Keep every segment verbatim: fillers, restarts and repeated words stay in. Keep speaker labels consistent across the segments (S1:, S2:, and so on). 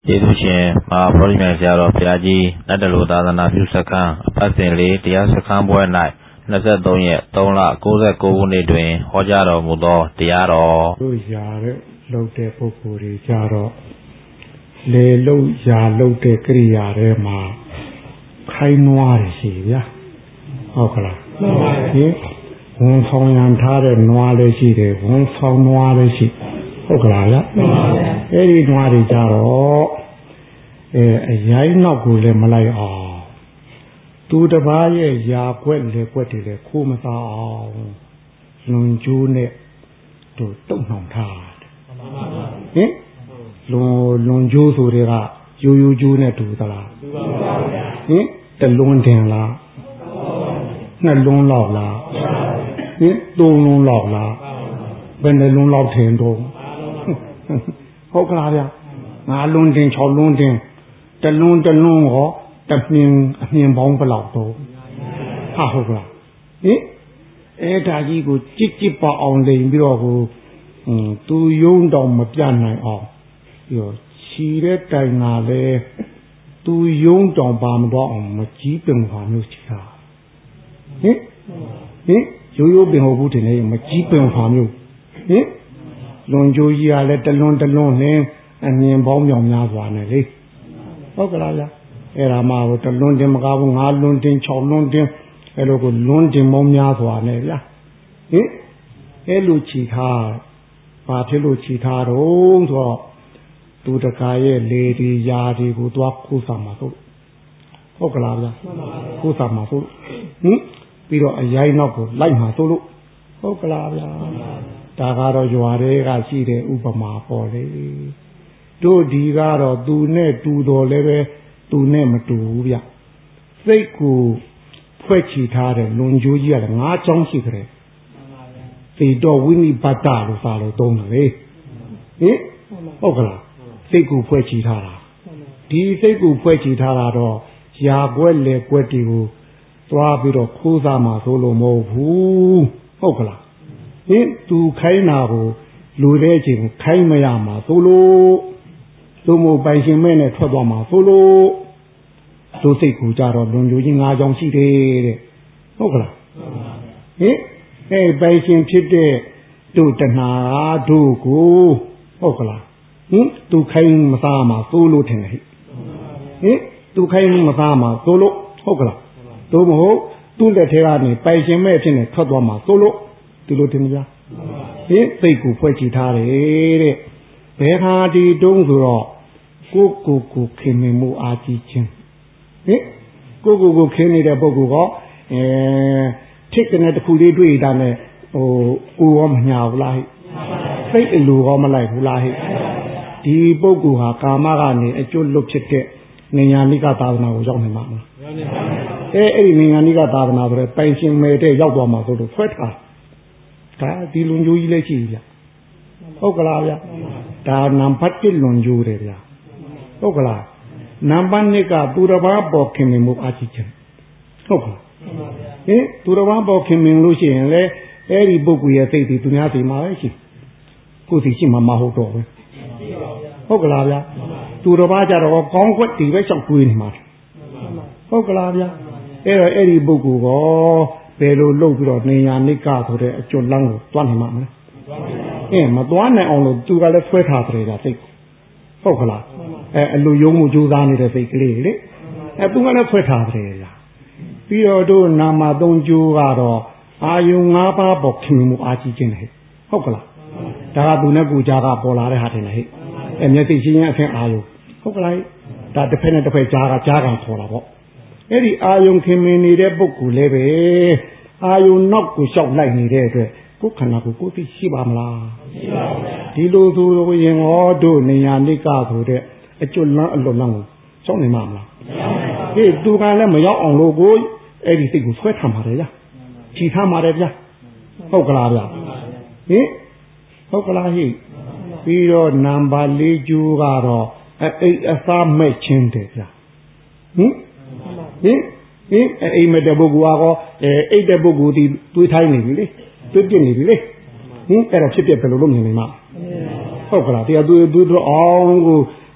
S1: ကျေးဇူးရှင်မဟာဗောဓိမြိုင်ဆရာတော်ဘုရားကြီးနတ်တလူသာသနာပြုစခန်းအပတ်စဉ်လေးတရားစခန်းပွဲ၌နှစ်ဆယ့်သုံးရက်သုံးလကိုးဆယ်ကိုခုနှစ်တွင်ဟောကြားတော်မူသောတရားတော်
S2: တို့ရာတဲ့လှုပ်တဲ့ပုဂ္ဂိုလ်တွေကြတော့လေလှုပ်ရာလှုပ်တဲ့ကိရိယာတွေမှာခိုင်းနွားရရှိဗျာဟုတ်ကလားမှန်ပါပြီဝန်ဆောင်ရန်ထားတဲ့နွားလည်းရှိတယ်ဝန်ဆောင်နွားလည်းရှိဟုတ်ကလားဗျာမှန်ပါဗျာအဲ့ဒီနွားတွေကြတော့အဲအရိုင်းနောက်ကိုလည်းမလိုက်အောင်သူတစ်ပါးရဲ့ယာကွက်လေကွက်တွေလည်းခိုးမသားအောင်လွန်ကျိုးနဲ့တို့တုံ့နှောင်ထားဟင်လွန်လွန်ကျိုးဆိုတွေကရိုးရိုးကျိုးနဲ့တူသလားတူပါဘူးဗျာဟင်တလွန်တင်လားနှစ်လွန်လောက်လားဟင်သုံးလွန်လောက်လားဘယ်နှလွန်လောက်ထင်တော့ဟုတ်ကလားဗျာငါလွန်တင်၆လွန်တင်တလွန်တလွန်ဟောတမြင်အမြင်ပေါင်းဘယ်လောက်တော့ဟာဟုတ်ကလားဟင်အဲ့ဒါကြီးကိုကြစ်ကြစ်ပါအောင်လိန်ပြီးတော့ဟိုอืมသူယုံတော်မပြနိုင်အောင်ပြီးတော့ခြီတဲ့တိုင်ကလည်းသူယုံတော်ပါမတော့အောင်မကြီးပင်ပါမျိုးခြီတာဟင်ဟင်ရိုးရိုးပင်ဟုတ်ဘူးတင်လေမကြီးပင်ပါမျိုးဟင်လွန်ကြိုးကြီးကလည်းတလွန်တလွန်နဲ့အမြင်ပေါင်းမြောင်များစွာနဲ့လေဟုတ်ကလားဗျာအဲ့ဒါမှဟိုတလွန်တင်မကားဘူးငါလွန်တင်၆လွန်တင်အဲ့လိုကိုလွန်တင်ပေါင်းများစွာနဲ့ဗျာဟင်အဲ့လိုခြီထားဘာဖြစ်လို့ခြီထားတော့ဆိုတော့သူတကာရဲ့လေဒီယာဒီကိုသွားခိုးစားမှာဆိုဟုတ်ကလားဗျာခိုးစားမှာဆိုဟင်ပြီးတော့အရိုင်းနောက်ကိုလိုက်မှာဆိုလို့ဟုတ်ကလားဗျာဒါကတော့ရွာတွေကရှိတဲ့ဥပမာပေါ်လေတို့ဒီကတော့သူနဲ့တူတော်လည်းပဲသူနဲ့မတူဘူးဗျစိတ်ကိုဖွဲ့ချီထားတဲ့လွန်ကျိုးကြီးကလည်းငါးချောင်းရှိကြတယ်သေတော်ဝိနိပတ်တလို့စာလို့သုံးတယ်လေဟင်ဟုတ်ကလားစိတ်ကိုဖွဲ့ချီထားတာဒီစိတ်ကိုဖွဲ့ချီထားတာတော့ယာကွက်လေကွက်တီကိုသွားပြီးတော့ခိုးစားမှာဆိုလို့မဟုတ်ဘူးဟုတ်ကလားဟင်သူခိုင်းတာကိုလူတဲ့အချိန်ကိုခိုင်းမရမှာဆိုလို့သူ့မို့ပိုင်ရှင်မဲ့နဲ့ထွက်သွားမှာဆိုလို့သူစိတ်ကိုကြတော့လွန်လူကြီးငါးကြောင်ရှိတယ်တဲ့ဟုတ်ကလားဟင်အဲပိုင်ရှင်ဖြစ်တဲ့တို့တဏှာတို့ကိုဟုတ်ကလားဟင်သူခိုင်းမစားမှာသိုးလို့ထင်တယ်ဟိဟင်သူခိုင်းမစားမှာသိုးလို့ဟုတ်ကလားသို့မဟုတ်သူ့လက်ထဲကနေပိုင်ရှင်မဲ့ဖြစ်နေထွက်သွားမှာသိုးလို့ဒီလိုတင်ကြဟင်စိတ်ကိုဖွဲ့ကြည့်ထားတယ်တဲ့ဘယ်ဟာဒီတုံးဆိုတော့ကိုကိုကိုခင်မင်မှုအားကြီးခြင်းဟင်ကိုကိုကိုခင်းနေတဲ့ပုဂ္ဂိုလ်ကအဲထိတ်တဲ့တခုလေးတွေ့တာနဲ့ဟိုကိုရောမညာဘူးလားဟိစိတ်အလိုရောမလိုက်ဘူးလားဟိဒီပုဂ္ဂိုလ်ဟာကာမကနေအကျွတ်လွတ်ဖြစ်တဲ့ဉာဏ်နိကသာသနာကိုရောက်နေမှာမလားအဲအဲ့ဒီဉာဏ်နိကသာသနာဆိုတဲ့ပိုင်ရှင်မဲ့တဲ့ရောက်သွားမှာဆိုလို့ဖွက်ထားဒါဒီလွန်ကျိုးကြီးလည်းရှိပြီဗျဟုတ်ကလားဗျဒါနံပါတ်တစ်လွန်ကျိုးတယ်ဗျဟုတ်ကလားနံပါတ်နှစ်ကသူတစ်ပါးပေါ်ခင်မင်မှုအားကြီးခြင်းဟုတ်ကလားဟင်သူတစ်ပါးပေါ်ခင်မင်လို့ရှိရင်လေအဲ့ဒီပုဂ္ဂိုလ်ရဲ့စိတ်ဒီသူများစီမှာပဲရှိကိုယ်စီရှိမှာမဟုတ်တော့ဘူးဟုတ်ကလားဗျသူတစ်ပါးကြတော့ကောင်းကွက်ဒီပဲလျှောက်တွေးနေမှာဟုတ်ကလားဗျအဲ့တော့အဲ့ဒီပုဂ္ဂိုလ်ကဘယ်လိုလုပ်ပြီးတော့နေညာနိကဆိုတဲ့အကျွတ်လန်းကိုတွားနိုင်မှာမလဲအင်းမတွားနိုင်အောင်လို့သူကလည်းဆွဲထားတယ်ဗျစိတ်ဟုတ်ကလားအဲအလိုယုံမှုကြိုးစားနေတဲ့စိတ်ကလေးလေအဲသူကလည်းဆွဲထားတယ်ဗျပြီးတော့တို့နာမသုံးကျိုးကတော့အာယုံ၅ပါးပေါ်ခင်မှုအာကြီးခြင်းလေဟုတ်ကလားဒါကသူနဲ့ကိုကြားကပေါ်လာတဲ့ဟာတင်လေဟဲ့အဲမျက်စိချင်းချင်းအဖင်အာယုံဟုတ်ကလားဒါတစ်ဖက်နဲ့တစ်ဖက်ကြားကကြားကခေါ်တာပေါ့အဲ့ဒီအာယုံခင်မင်နေတဲ့ပုဂ္ဂိုလ်လည်းပဲအာယုံနောက်ကိုလျှောက်လိုက်နေတဲ့အတွက်ကိုယ်ခန္ဓာကိုကိုယ်သိရှိပါမလားရှိပါဘူးဒီလိုဆိုရင်ဟောတို့နေညာနိကဆိုတဲ့အကျွတ်လန်းအလွတ်လန်းကိုစောင့်နေမှာမလားဟေးသူကလည်းမရောက်အောင်လို့ကိုအဲ့ဒီစိတ်ကိုဆွဲထားပါတယ်ဗျာခြိထားပါတယ်ဗျာဟုတ်ကလားဗျာဟင်ဟုတ်ကလားဟိပြီးတော့နံပါတ်၄ကျိုးကတော့အိတ်အစားမဲ့ခြင်းတယ်ဗျာဟင်ဟင်ဟင်အိမ်မဲ့တဲ့ပုဂ္ဂိုလ်ကတော့အဲအိတ်တဲ့ပုဂ္ဂိုလ်ဒီတွေးထိုင်းနေပြီလေတွေးပြနေပြီလေဟင်အဲ့ဒါဖြစ်ပြဘယ်လိုလုပ်မြင်နေမှာဟုတ်ကလားတရားတွေးတွေးတော့အောင်ကို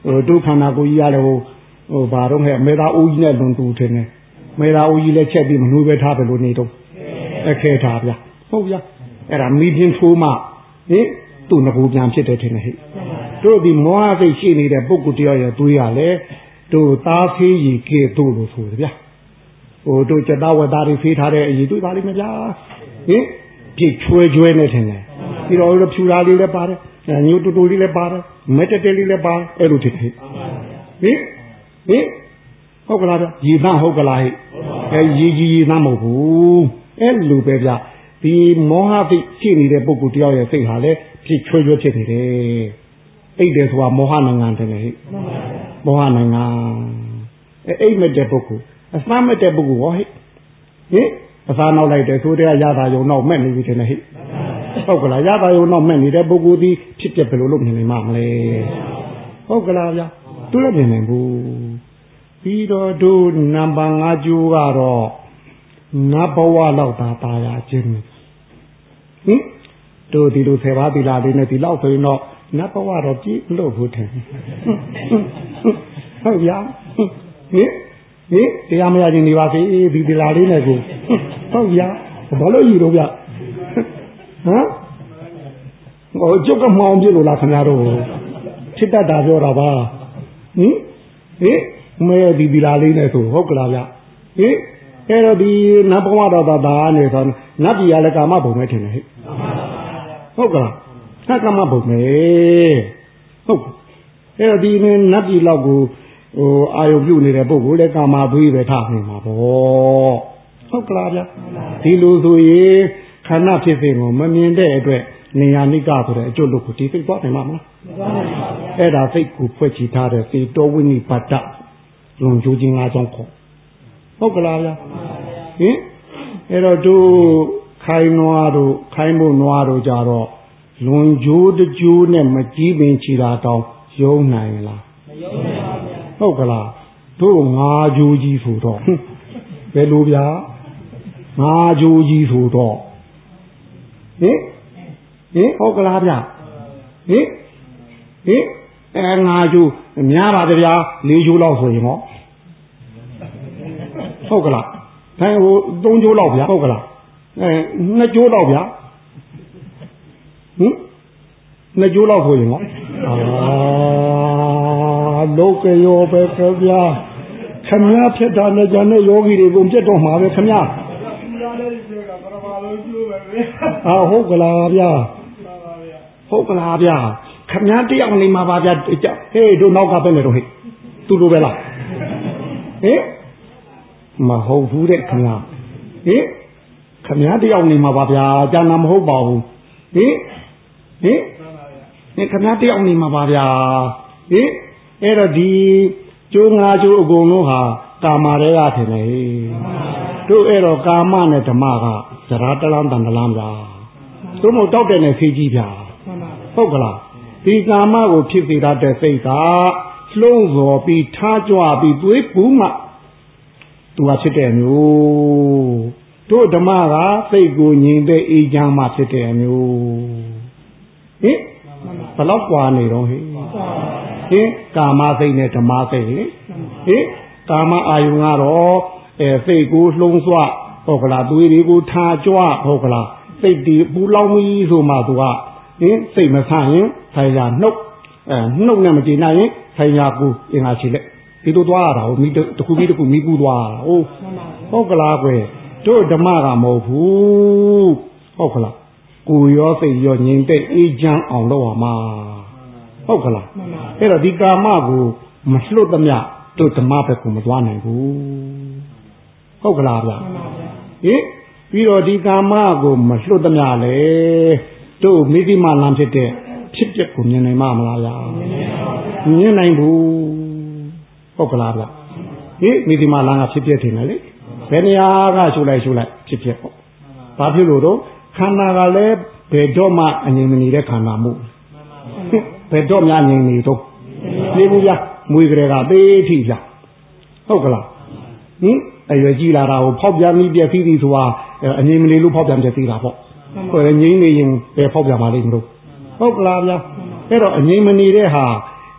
S2: ဒုက္ခနာကိုကြီးရတယ်ဟိုဟိုဘာတော့ဟဲ့မေသာအိုးကြီးနဲ့လွန်တူထင်တယ်မေသာအိုးကြီးလည်းချက်ပြီးမနှွေးပဲထားပဲလို့နေတော့အခဲထားဗျာဟုတ်ဗျာအဲ့ဒါမိပြင်းထိုးမှဟင်သူ့ငကူပြန်ဖြစ်တယ်ထင်တယ်ဟဲ့တို့ဒီမောဟစိတ်ရှိနေတဲ့ပုဂ္ဂိုလ်တယောက်ရဲ့သွေးရလေတို့သားဖေးကြီးကဲတို့လို့ဆိုတယ်ဗျာဟိုတို့ကြသားဝသားတွေဖေးထားတဲ့အရေးတွေ့ပါလိမ့်မယ်ဗျာဟင်ပြည့်ချွဲချွဲနေထင်တယ်ပြီးတော့ဖြူသားလေးလည်းပါတယ်ညိုတူတူလေးလည်းပါတယ်မက်တတဲလေးလည်းပါတယ်အဲ့လိုထင်တယ်ဟင်ဟင်ဟုတ်ကလားဗျရေသားဟုတ်ကလားဟဲ့အဲရေကြီးရေသားမဟုတ်ဘူးအဲ့လိုပဲဗျဒီမောဟသိရှိနေတဲ့ပုဂ္ဂိုလ်တယောက်ရဲ့စိတ်ဟာလေပြည့်ချွဲချွဲဖြစ်နေတယ်အိတ်တယ်ဆိုတာမောဟနိုင်ငံတယ်ဟဲ့မောဟနိုင်ငံအဲအိတ်မဲ့တဲ့ပုဂ္ဂိုလ်အစမ်းမဲ့တဲ့ပုဂ္ဂိုလ်ဟောဟဲ့ဟင်အစားနောက်လိုက်တယ်ဆိုတဲ့ရတာယုံတော့မဲ့နေပြီထင်တယ်ဟဲ့ဟုတ်ကလားရတာယုံတော့မဲ့နေတဲ့ပုဂ္ဂိုလ်ဒီဖြစ်ပြဘယ်လိုလုပ်နေနေမှာမလဲဟုတ်ကလားဗျာသူလည်းမြင်နိုင်ဘူးပြီးတော့တို့နံပါတ်၅ကျိုးကတော့နတ်ဘဝလောက်သာပါရခြင်းဟင်တို့ဒီလိုဆယ်ပါးသီလလေးနဲ့ဒီလောက်ဆိုရင်တော့နတ်ဘဝတော့ကြည့်လို့ဖို့ထင်ဟုတ်ဗျာဟင်ဟင်တရားမရခြင်းနေပါစေဒီသီလလေးနဲ့ကိုဟုတ်ဗျာဘာလို့ယူတော့ဗျဟမ်ဟိုကျုပ်ကမှောင်ပြလို့လားခင်ဗျားတို့ဖြစ်တတ်တာပြောတာပါဟင်ဟင်မဲဒီဒီလာလေးနဲ့ဆိုဟုတ်ကလားဗျဟင်အဲ့တော့ဒီနတ်ဘဝတော်သာသာနေဆိုနတ်ပြည်ရလည်းကာမဘုံပဲထင်တယ်ဟဲ့ဟုတ်ကလားနတ်ကာမဘုံပဲဟုတ်အဲ့တော့ဒီနတ်ပြည်လောက်ကိုဟိုအာယုပြုနေတဲ့ပုဂ္ဂိုလ်လည်းကာမသွေးပဲထားနေမှာပေါ့ဟုတ်ကလားဗျဒီလိုဆိုရင်ခန္ဓာဖြစ်စဉ်ကိုမမြင်တဲ့အတွက်နေယာနိကဆိုတဲ့အကျုပ်လို့ကိုဒီစိတ်သွားနိုင်မှာမလားအဲ့ဒါစိတ်ကိုဖွဲ့ချထားတဲ့စေတောဝိနိပါဒလွန်ကျိုးခြင်း၅ကြောင်းခေါ်ဟုတ်ကလားဗျာဟင်အဲ့တော့တို့ခိုင်းနွားတို့ခိုင်းဖို့နွားတို့ကြတော့လွန်ကျိုးတကျိုးနဲ့မကြီးပင်ချီတာတောင်ယုံနိုင်လားမယုံနိုင်ပါဘူးဟုတ်ကလားတို့ငါးကျိုးကြီးဆိုတော့ဘယ်လိုဗျာငါးကျိုးကြီးဆိုတော့ဟင်ဟင်ဟုတ်ကလားဗျဟင်ဟင်အဲငါကျိုးများပါဗျာလေးကျိုးလောက်ဆိုရင်ဟောဟုတ်ကလားအဲဟိုသုံးကျိုးလောက်ဗျာဟုတ်ကလားအဲနှစ်ကျိုးလောက်ဗျာဟင်နှစ်ကျိုးလောက်ဆိုရင်ဟောအာလောကရောပဲခင်ဗျာခင်ဗျာဖြစ်တာနဲ့ကြတဲ့ယောဂီတွေကိုပြတ်တော့မှာပဲခင်ဗျာအာဟုတ်ကလားဗျာဟုတ်ကလားဗျာခင်ဗျာတယောက်နေမှာပါဗျာဟေးတို့နောက်ကပဲနေတော့ဟဲ့သူလိုပဲလားဟင်မဟုတ်ဘူးတဲ့ခင်ဗျာဟင်ခင်ဗျာတယောက်နေမှာပါဗျာကျန်တာမဟုတ်ပါဘူးဟင်ဟင်ဟင်ခင်ဗျာတယောက်နေမှာပါဗျာဟင်အဲ့တော့ဒီကျိုးငါကျိုးအကုန်လုံးဟာကာမတွေကထင်တယ်တို့အဲ့တော့ကာမနဲ့ဓမ္မကဇရာတလန်းတန်တလန်းဗျာတို့မို့တောက်တဲ့နဲ့ဖေးကြီးဗျာဟုတ်ကလားဒီကာမကိုဖြစ်စေတတ်တဲ့စိတ်ကလှုံ့ဆော်ပြီးထားကြွပြီးသွေးပူးမှသူကဖြစ်တဲ့မျိုးတို့ဓမ္မကစိတ်ကိုငြိမ်တဲ့အေးချမ်းမှဖြစ်တဲ့မျိုးဟင်ဘယ်တော့ကွာနေတော့ဟင်ဟင်ကာမစိတ်နဲ့ဓမ္မစိတ်ဟင်ဟင်ကာမအာယုံကတော့အဲစိတ်ကိုလှုံ့ဆော်ဟုတ်ကလားသွေးတွေကိုထားကြွဟုတ်ကလားစိတ်ဒီပူလောင်ပြီးဆိုမှသူကဟင်စိတ်မဆန့်ရင်ဆိုင်ရာနှုတ်အဲနှုတ်နဲ့မကြည်နိုင်ရင်ဆိုင်ရာကိုအင်္ဂါရှိလက်ဒီလိုသွားရတာဟိုမိတခုပြီးတခုမိပူသွားတာဟုတ်ဟုတ်ကလားကွယ်တို့ဓမ္မကမဟုတ်ဘူးဟုတ်ကလားကိုရောစိတ်ရောငြိမ်သက်အေးချမ်းအောင်လုပ်ရမှာဟုတ်ကလားအဲ့တော့ဒီကာမကိုမလွတ်သမျှတို့ဓမ္မဘက်ကိုမသွားနိုင်ဘူးဟုတ်ကလားဗျဟင်ပြီးတော့ဒီကာမကိုမလွတ်သမျှလေတို့မိသိမလမ်းဖြစ်တဲ့ဖြစ်ပျက်ကိုမြင်နိုင်မှာမလားဗျာမြင်နိုင်ဘူးဟုတ်ကလားဗျဟင်မိသိမလမ်းကဖြစ်ပျက်တယ်လေဘယ်နေရာကရှုလိုက်ရှုလိုက်ဖြစ်ပျက်ပေါ့ဘာဖြစ်လို့တော့ခန္ဓာကလည်းဘယ်တော့မှအငြိမ်မနေတဲ့ခန္ဓာမှုဘယ်တော့မှငြိမ်နေတော့နေဘူးဗျမွေးကြတဲ့ကသေးထိဗျဟုတ်ကလားဟင်အရွယ်ကြီးလာတာကိုဖောက်ပြန်ပြီးပြည့်စည်သည်ဆိုတာအငြိမ်မနေလို့ဖောက်ပြန်ပြည့်စည်တာပေါ့ဟိုငြိမ်နေရင်ပဲဖောက်ပြန်ပါလိမ့်မလို့ဟုတ်ကလားဗျအဲ့တော့အငြိမ်မနေတဲ့ဟာ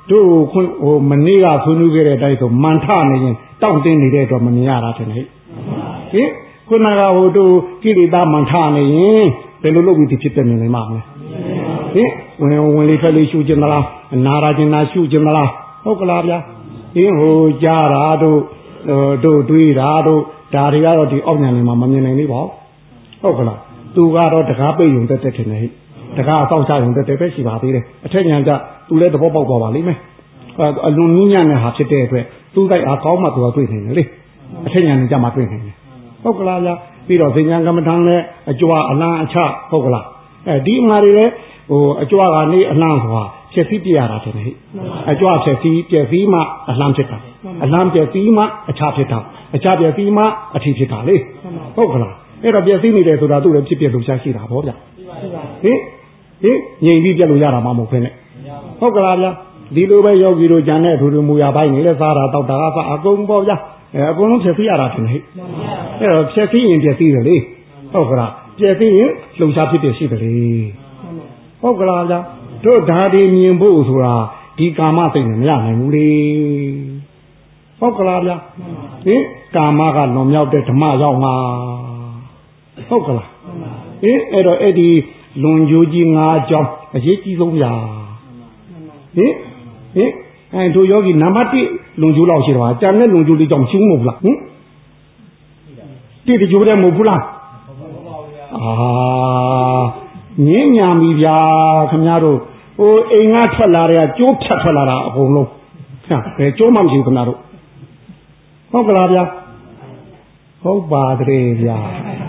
S2: တို့ဟိုမနေ့ကဆွေးနွေးခဲ့တဲ့အတိုင်းဆိုမန်ထနေရင်တောင့်တင်းနေတဲ့အတွက်မမြင်ရတာထင်တယ်ဟင်ခုနကဟိုတို့ကိလေသာမန်ထနေရင်ဘယ်လိုလုပ်ပြီးဒီဖြစ်တဲ့နေနိုင်မှာမလဲဟင်ဝင်ဝင်လေးထွက်လေးရှူခြင်းမလားနာရာခြင်းနာရှူခြင်းမလားဟုတ်ကလားဗျာဟင်ဟိုကြားတာတို့တို့တွေးတာတို့ဒါတွေကတော့ဒီအောက်ညာနေမှာမမြင်နိုင်သေးပါဘူးဟုတ်ကလားသူကတော့တကားပိတ်ရုံတက်တက်ထင်တယ်ဟိတကားအဆောင်ချရုံတက်တက်ပဲရှိပါသေးတယ်အထက်ညာကသူလည်းသဘောပေါက်သွားပါလိမ့်မယ်အလွန်နည်းညံ့တဲ့ဟာဖြစ်တဲ့အတွက်သူ့တိုက်အားကောင်းမှသူကတွေ့နိုင်တယ်လေအထက်ညာနေကြမှာတွေ့နိုင်တယ်ဟုတ်ကလားဗျာပြီးတော့ဇဉ္ဉံကမ္မထံလည်းအကြွအလန်းအချဟုတ်ကလားအဲဒီအမှားတွေလည်းဟိုအကြွကနေအလန်းဆိုတာဖြစ်ပြီးပြရတာတယ်ဟိအကြွဖြစ်ပြီးပြည့်ပြီးမှအလန်းဖြစ်တာအလန်းပြည့်ပြီးမှအချဖြစ်တာအချပြည့်ပြီးမှအထီဖြစ်တာလေဟုတ်ကလားအဲ့တော့ပြည့်စည်နေတယ်ဆိုတာသူ့လည်းဖြစ်ပြလို့ရှားရှိတာဗောဗျဟင်ဟင်ငြိမ်ပြီးပြလို့ရတာမှမဟုတ်ဖ ೇನೆ ဟုတ်ကလားဗျာဒီလိုပဲယောဂီတို့ဂျန်တဲ့သူတို့မူရပိုင်းနေလဲစားတာတောက်တာကစားအကုန်ပေါ့ဗျာအဲအကုန်လုံးဖြစ်စီရတာထင်ဟဲ့အဲ့တော့ဖြစ်စီရင်ပြည့်စည်တယ်လေဟုတ်ကလားပြည့်စည်ရင်လှုပ်ရှားဖြစ်ဖြစ်ရှိတယ်လေဟုတ်ကလားဗျာတို့ဓာဒီမြင်ဖို့ဆိုတာဒီကာမစိတ်နဲ့မရနိုင်ဘူးလေဟုတ်ကလားဗျာဟင်ကာမကလွန်မြောက်တဲ့ဓမ္မရောက်မှာဟုတ်ကလားဟင်အဲ့တော့အဲ့ဒီလွန်ကျိုးကြီး၅ကြောင်းအရေးကြီးဆုံးရာဟင်ဟင်အဲတို့ယောဂီနံပါတ်၁လွန်ကျိုးလောက်ရှိတော့ကျန်တဲ့လွန်ကျိုးလေးကြောင့်ရှင်းမဟုတ်လားဟင်တိတကြိုးတဲ့မဟုတ်ဘူးလားအာငင်းညာပြီဗျာခင်ဗျားတို့ဟိုအိမ်ကထွက်လာတဲ့ကျိုးဖြတ်ထွက်လာတာအကုန်လုံးဟဲ့ဘယ်ကျိုးမှမရှိဘူးခင်ဗျားတို့ဟုတ်ကလားဗျာဟုတ်ပါတယ်ဗျာ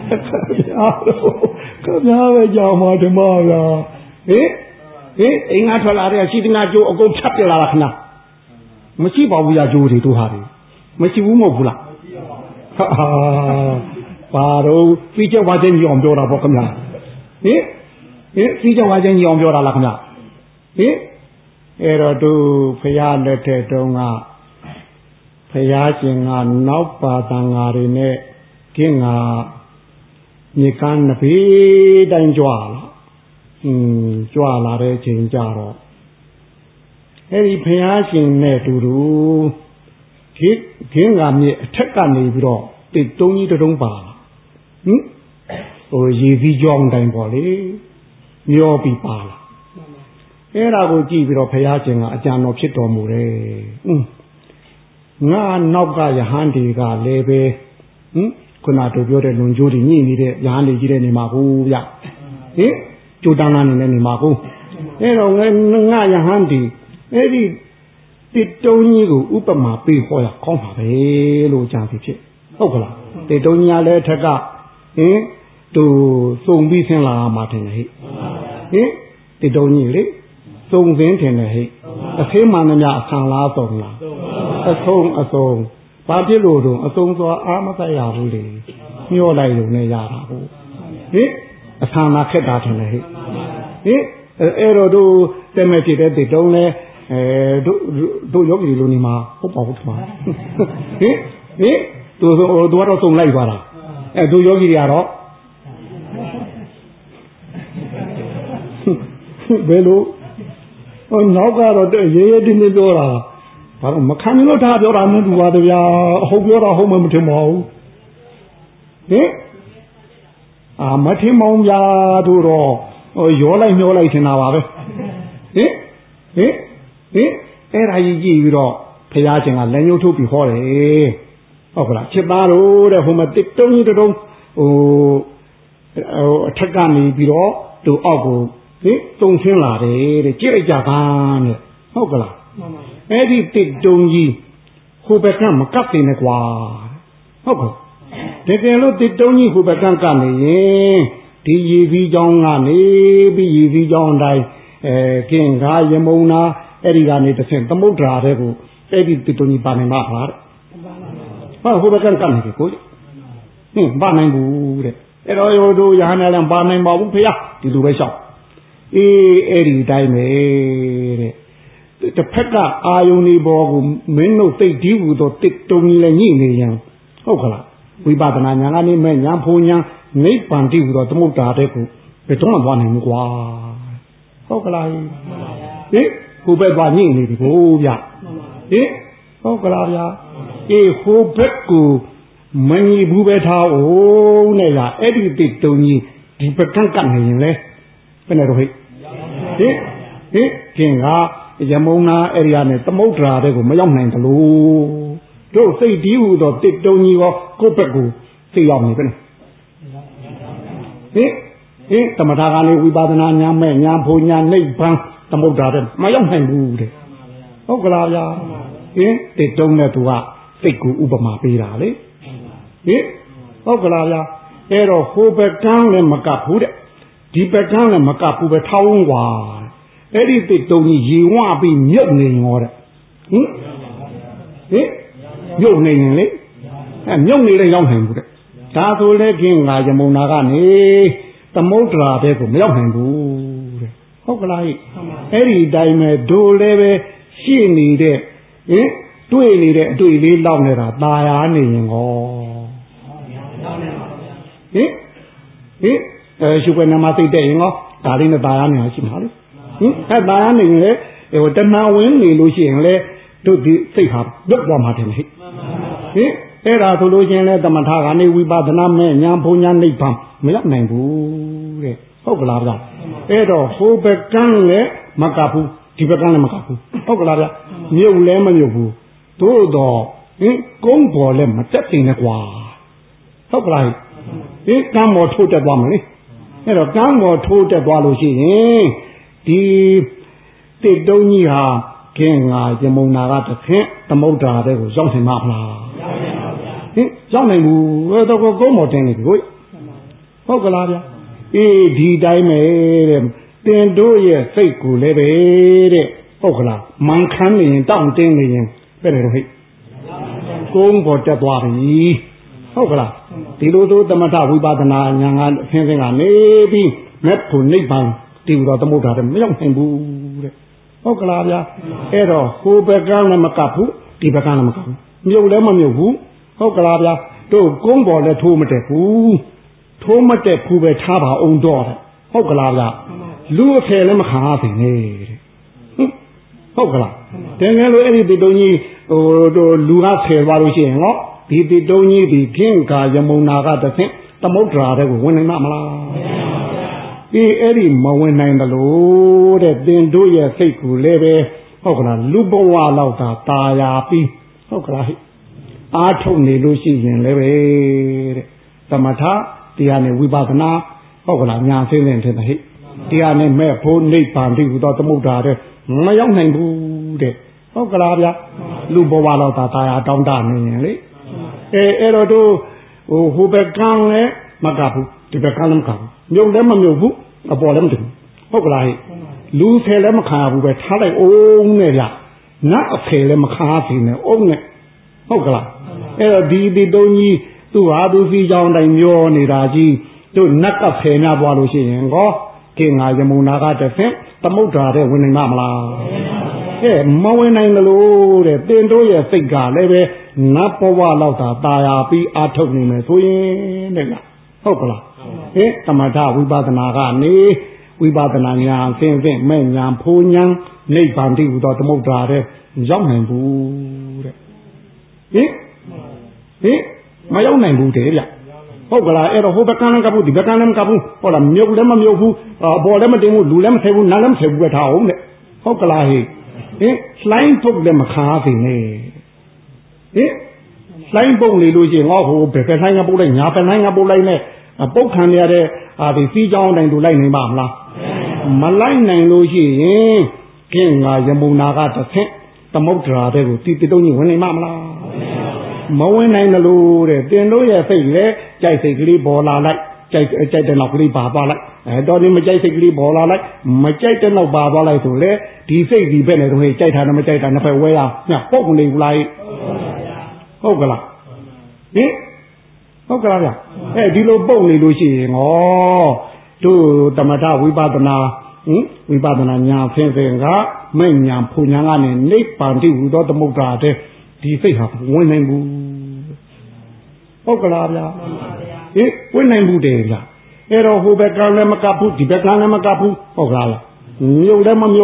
S2: ခင်ဗျားပဲကြောင်ပါဓမ္မဗျာဟင်ဟင်အိမ်ကထွက်လာတဲ့ရှိသမျှကျိုးအကုန်ဖြတ်ပြလာတာခင်ဗျာမရှိပါဘူးဗျာကျိုးတွေတို့ဟာတွေမရှိဘူးမဟုတ်ဘူးလားဟာပါတော့ပြီးချက်ဝါချင်းကြီးအောင်ပြောတာပေါ့ခင်ဗျာဟင်ဟင်ပြီးချက်ဝါချင်းကြီးအောင်ပြောတာလားခင်ဗျာဟင်အဲ့တော့သူဖရာလက်ထက်တုန်းကဖရာရှင်ကနောက်ပါတန်ဃာတွေနဲ့ကင်းကမြေကမ်းနဘေးတိုင်းကြွလာอืมကြွလာတဲ့ချိန်ကြတော့အဲ့ဒီဖရာရှင်နဲ့တူတူခေခင်းကမြေအထက်ကနေပြီးတော့တိတ်တုံးကြီးတုံးပါဟင်ဟိုရေစည်းကြောင်းတိုင်းပေါ့လေမျောပြီးပါလာအဲ့ဒါကိုကြည့်ပြီးတော့ဘုရားရှင်ကအကြံတော်ဖြစ်တော်မူတယ်။อืมငါနောက်ကယဟန်ဒီကလည်းပဲဟင်ခုနတို့ပြောတဲ့လွန်ကျိုးတွေညှိနေတဲ့ယဟန်ဒီကြီးတဲ့နေမှာကိုဗျ။ဟင်ကျိုးတန်းတန်းနေတဲ့နေမှာကိုအဲ့တော့ငါငါယဟန်ဒီအဲ့ဒီတိတုံးကြီးကိုဥပမာပေးဟောရကောင်းပါပဲလို့ကြံစီဖြစ်ဟုတ်ကလားတိတုံးကြီးလည်းအထက်ကဟင်သူစုံပြီးဆင်းလာမှာတင်လေဟင်တိတုံးကြီးလေစုံစင်းတင်တယ်ဟိအသေးမှန်သမျှအခံလားဆုံးလားအဆုံးအဆုံးဘာဖြစ်လို့တော့အဆုံးစွာအာမသက်ရဘူးလေညှော့လိုက်လို့နဲ့ရတာဟုတ်ဟင်အခံလာခက်တာတင်လေဟိဟင်အဲ့တော့တို့တက်မဲ့ဖြစ်တဲ့တိတုံးလဲအဲတို့တို့ယောဂီလိုနေမှာဟုတ်ပါဘူးထမဟင်ဟင်တို့တို့တော့စုံလိုက်သွားတာအဲတို့ယောဂီတွေကတော့ဘယ်လိုဟိုနောက်ကတော့ရေရဲတင်းတင်းပြောတာဘာလို့မခံလို့ထားပြောတာနဲ့တူပါတဗျာအဟုတ်ပြောတာဟုတ်မှမထင်ပါဘူးဟင်အာမထင်မောင်ဗျာတို့တော့ဟိုရောလိုက်မျောလိုက်ထင်တာပါပဲဟင်ဟင်ဟင်အဲ့ဒါကြီးကြည့်ပြီးတော့ဘုရားရှင်ကလက်ညှိုးထုတ်ပြီးဟောတယ်ဟုတ်ကလားချစ်သားတို့တဲ့ဟိုမှာတစ်တုံးတုံးဟိုဟိုအထက်ကနေပြီးတော့သူအောက်ကိုဟင်တုံဆင်းလာတယ်တဲ့ကြည့်လိုက်ကြပါနဲ့ဟုတ်ကလားအဲ့ဒီတစ်တုံးကြီးဟိုဘက်ကမကပ်တင်နဲ့ကွာဟုတ်ကဲ့တကယ်လို့တစ်တုံးကြီးဟိုဘက်ကကနေရင်ဒီရည်စည်းကြောင်းကနေပြီးရည်စည်းကြောင်းအတိုင်းအဲကင်ကားရမုံနာအဲ့ဒီကနေတစ်ဆင့်သမုဒ္ဒရာတဲ့ကိုအဲ့ဒီတစ်တုံးကြီးပါနိုင်မှာလားတဲ့ဟုတ်ဟိုဘက်ကကနေပြီကိုဟင်ပါနိုင်ဘူးတဲ့အဲ့တော့ရိုးတို့ရဟန်းလည်းပါနိုင်ပါဘူးဖေ။ဒီလိုပဲရှောက်အေးအဲ့ဒီတိုင်းပဲတဲ့တစ်ဖက်ကအာယုန်ဒီဘောကိုမင်းတို့သိဒီဟုသောတစ်တုံကြီးလည်းညှိနေရင်ဟုတ်ကလားဝိပဿနာဉာဏ်ကနေမဲ့ဉာဏ်ဖုံဉာဏ်နိဗ္ဗာန်တိဟုသောသမုဒ္ဒါတဲ့ကိုဘယ်တော့မှသွားနိုင်ဘူးကွာဟုတ်ကလားဟင်ဟိုဘက်သွားညိနေပြီကိုဗျဟင်ဟုတ်ကလားဗျာအေးဟိုဘက်ကိုမညီဘူးပဲထားအောင်နဲ့လားအဲ့ဒီတစ်တုံကြီးဒီပကန့်ကပ်နေရင်လေဘယ်နဲ့တော့ဟိဟင်ဟင်ခင်ကရမုံနာအဲ့ဒီကနေသမုဒ္ဒရာတဲ့ကိုမရောက်နိုင်တလို့တို့စိတ်ဒီဟူတော့တစ်တုံကြီးရောကိုယ့်ဘက်ကိုသိရောက်နေပဲဟင်ဟင်သမထကနေဝိပဿနာညာမဲ့ညာဖို့ညာနိဗ္ဗာန်သမုဒ္ဒရာတဲ့မရောက်နိုင်ဘူးတဲ့ဟုတ်ကလားဗျာဟင်တစ်တုံနဲ့သူကစိတ်ကိုဥပမာပေးတာလေဟင်ဟုတ်ကလားဗျာအဲ့တော့ဟိုဘက်ကန်းလည်းမကပ်ဘူးတဲ့ဒီဘက်ကန်းလည်းမကပ်ဘူးပဲထောင်းွာအဲ့ဒီတစ်တုံကြီးရေဝပြီးမြုပ်နေရောတဲ့ဟင်ဟင်မြုပ်နေရင်လေအဲမြုပ်နေလည်းရောက်နိုင်ဘူးတဲ့ဒါဆိုလဲခင်းငါရမုံနာကနေသမုဒ္ဒရာတဲ့ကိုမရောက်နိုင်ဘူးတဲ့ဟုတ်ကလားအဲ့ဒီတိုင်းမဲ့ဒိုလည်းပဲရှိနေတဲ့ဟင်တွေ့နေတဲ့အတွေ့လေးလောက်နေတာตาရနေရင်ဟောဟင်ဟင်အဲရှုပ်ကနေမှသိတဲ့ရင်ဟောဒါလေးနဲ့ตาရနေတာရှိမှာလေဟင်အဲตาရနေရင်လေဟိုတဏှာဝင်နေလို့ရှိရင်လေတို့ဒီစိတ်ဟာလွတ်သွားမှာတယ်ဟဲ့ဟင်အဲ့ဒါဆိုလို့ချင်းလဲတမထကနေဝိပဿနာမဲ့ညာဘုံညာနိဗ္ဗာန်မရောက်နိုင်ဘူးတဲ့ဟုတ်ကလားဗျာအဲ့တော့ဟိုဘက်ကန်းလည်းမကပ်ဘူးဒီဘက်ကန်းလည်းမကပ်ဘူးဟုတ်ကလားဗျာမြုပ်လည်းမမြုပ်ဘူးသို့တော့ဟင်ကုန်းပေါ်လည်းမတက်တင်နဲ့ကွာဟုတ်ကလားဒီကမ်းပေါ်ထိုးတက်သွားမလဲအဲ့တော့ကမ်းပေါ်ထိုးတက်သွားလို့ရှိရင်ဒီတစ်တုံးကြီးဟာခင်းငါရမုံနာကတစ်ခင်းသမုဒ္ဒရာတဲ့ကိုရောက်နိုင်မှာမလားဟင်ရောက်နိုင်ဘူးအဲ့တော့ကုန်းပေါ်တင်နေပြီကိုဟုတ်ကလားဗျာအေးဒီတိုင်းပဲတဲ့တင်တို့ရဲ့စိတ်ကိုလည်းပဲတဲ့ဟုတ်ကလားမန်ခမ်းနေရင်တောင့်တင်းနေရင်ပဲလေတော့ဟိကုန်းပေါ်တက်သွားပြီဟုတ်ကလားဒီလိုဆိုသမထဝိပဿနာဉာဏ်ကခင်းခင်းကနေပြီးမဲ့ဖို့နိဗ္ဗာန်တည်တော်သမုဒ္ဒရာတဲ့မရောက်နိုင်ဘူးတဲ့ဟုတ်ကလားဗျာအဲ့တော့ဟိုဘက်ကလည်းမကပ်ဘူးဒီဘက်ကလည်းမကပ်ဘူးမြုပ်လည်းမမြုပ်ဘူးဟုတ်ကလားဗျာတို့ကုန်းပေါ်လည်းထိုးမတက်ဘူးထိုးမတက်ဘူးပဲထားပါအောင်တော့တဲ့ဟုတ်ကလားဗျာလူအဖယ်လည်းမခါသိနေတဲ့ဟုတ်ကလားတကယ်လို့အဲ့ဒီတိတုံးကြီးဟိုတို့လူကဖယ်သွားလို့ရှိရင်ဟောဒီတိတုံးကြီးဒီခင်းကာယမုံနာကတစ်ဆင့်သမုဒ္ဒရာတဲ့ကိုဝင်နိုင်မှာမလားအေးအဲ့ဒီမဝင်နိုင်တယ်လို့တဲ့တင်တို့ရဲ့စိတ်ကိုလည်းပဲဟုတ်ကလားလူဘဝလောက်သာตาယာပြီးဟုတ်ကလားအားထုတ်နေလို့ရှိရင်လည်းပဲတဲ့သမထတရားနဲ့ဝိပဿนาဟုတ်ကလားညာသိနေတယ်ဟဲ့တရားနဲ့မဲ့ဖို့နိဗ္ဗာန်တည်ဟူသောသမုဒ္ဒရာတဲ့မရောက်နိုင်ဘူးတဲ့ဟုတ်ကလားဗျာလူဘဝလောက်သာตาယာတောင်းတနေရင်လေအဲအဲ့တော့တို့ဟိုဟိုဘက်ကန်းလည်းမကပ်ဘူးဒီဘက်ကန်းလည်းမကပ်ဘူးမြုပ်လည်းမမြုပ်ဘူးအပေါ်လည်းမတင်ဘူးဟုတ်ကလားဟဲ့လူဖယ်လည်းမခါဘူးပဲထားလိုက်အောင်နဲ့ဗျနတ်အဖယ်လည်းမခါသေးနဲ့အုံးနဲ့ဟုတ်ကလားအဲ့တော့ဒီဒီတုံးကြီးသူ့ဟာသူစီကြောင်းတိုင်းမျောနေတာကြီးတို့နတ်ကဖယ်များသွားလို့ရှိရင်ကောကင်းငါရမုံနာကတစ်ဆင့်သမုဒ္ဒရာတဲ့ဝင်နိုင်မှာမလားကဲမဝင်နိုင်လို့တဲ့တင်တို့ရဲ့စိတ်ကလည်းပဲနတ်ဘဝလောက်သာตาယာပြီးအာထုတ်နေမယ်ဆိုရင်တဲ့လားဟုတ်ကလားဟင်သမထဝိပဿနာကနေဝိပဿနာညာအစဉ်စဉ်မဲ့ညာဖိုးညာနိဗ္ဗာန်တည်ဟူသောသမုဒ္ဒရာတဲ့ရောက်နိုင်ဘူးတဲ့ဟင်ဟင်မရောက်နိုင်ဘူးတဲ့ဗျဟုတ်ကလားအဲ့တော့ဟိုဘက်ကလည်းကပ်ဘူးဒီဘက်ကလည်းမကပ်ဘူးဟုတ်လားမြုပ်လည်းမမြုပ်ဘူးအပေါ်လည်းမတင်ဘူးလူလည်းမဆဲဘူးနားလည်းမဆဲဘူးပဲထားအောင်တဲ့ဟုတ်ကလားဟိဟင်လှိုင်းပုတ်လည်းမခါသေးနဲ့ဟင်လှိုင်းပုတ်နေလို့ရှိရင်ငေါ့ဟိုဘယ်ဘက်လှိုင်းကပုတ်လိုက်ညာဘက်လှိုင်းကပုတ်လိုက်နဲ့ပုတ်ခံရတဲ့အာဒီစီးကြောင်းတိုင်းတို့လိုက်နိုင်ပါမလားမလိုက်နိုင်လို့ရှိရင်ကင်းငါရမုံနာကတစ်ဆင့်သမုဒ္ဒရာတဲ့ကိုတီတီတုံးကြီးဝင်နိုင်မှာမလားမဝင်နိုင်လို့တဲ့တင်တို့ရဲ့စိတ်လေကြိုက်စိတ်ကလေးပေါ်လာလိုက်ကြိုက်ကြိုက်တဲ့နောက်ကလေးပါသွားလိုက်အဲတော်ဒီမကြိုက်စိတ်ကလေးပေါ်လာလိုက်မကြိုက်တဲ့နောက်ပါသွားလိုက်ဆိုလေဒီစိတ်ဒီဘက်နဲ့တော့ဟဲ့ကြိုက်တာနဲ့မကြိုက်တာနှစ်ဖက်ဝဲရညပုတ်နေဘူးလားဟုတ်ကလားဟင်ဟုတ်ကလားဗျအဲဒီလိုပုတ်နေလို့ရှိရင်ဩတို့တမထဝိပဿနာဟင်ဝိပဿနာညာဖင်းဖင်းကမဲ့ညာဖူညာကနေနိဗ္ဗာန်တည်ဟူသောသမုဒ္ဒရာတဲ့ဒီစိတ်ဟာဝင်နိုင်ဘူးဟုတ်ကလားဗျာဟင်ဝင်နိုင်ဘူးတယ်ဗျာအဲ့တော့ဟိုဘက်ကလည်းမကပ်ဘူးဒီဘက်ကလည်းမကပ်ဘူးဟုတ်ကလားမြုပ်လည်းမမြုပ်ဘူး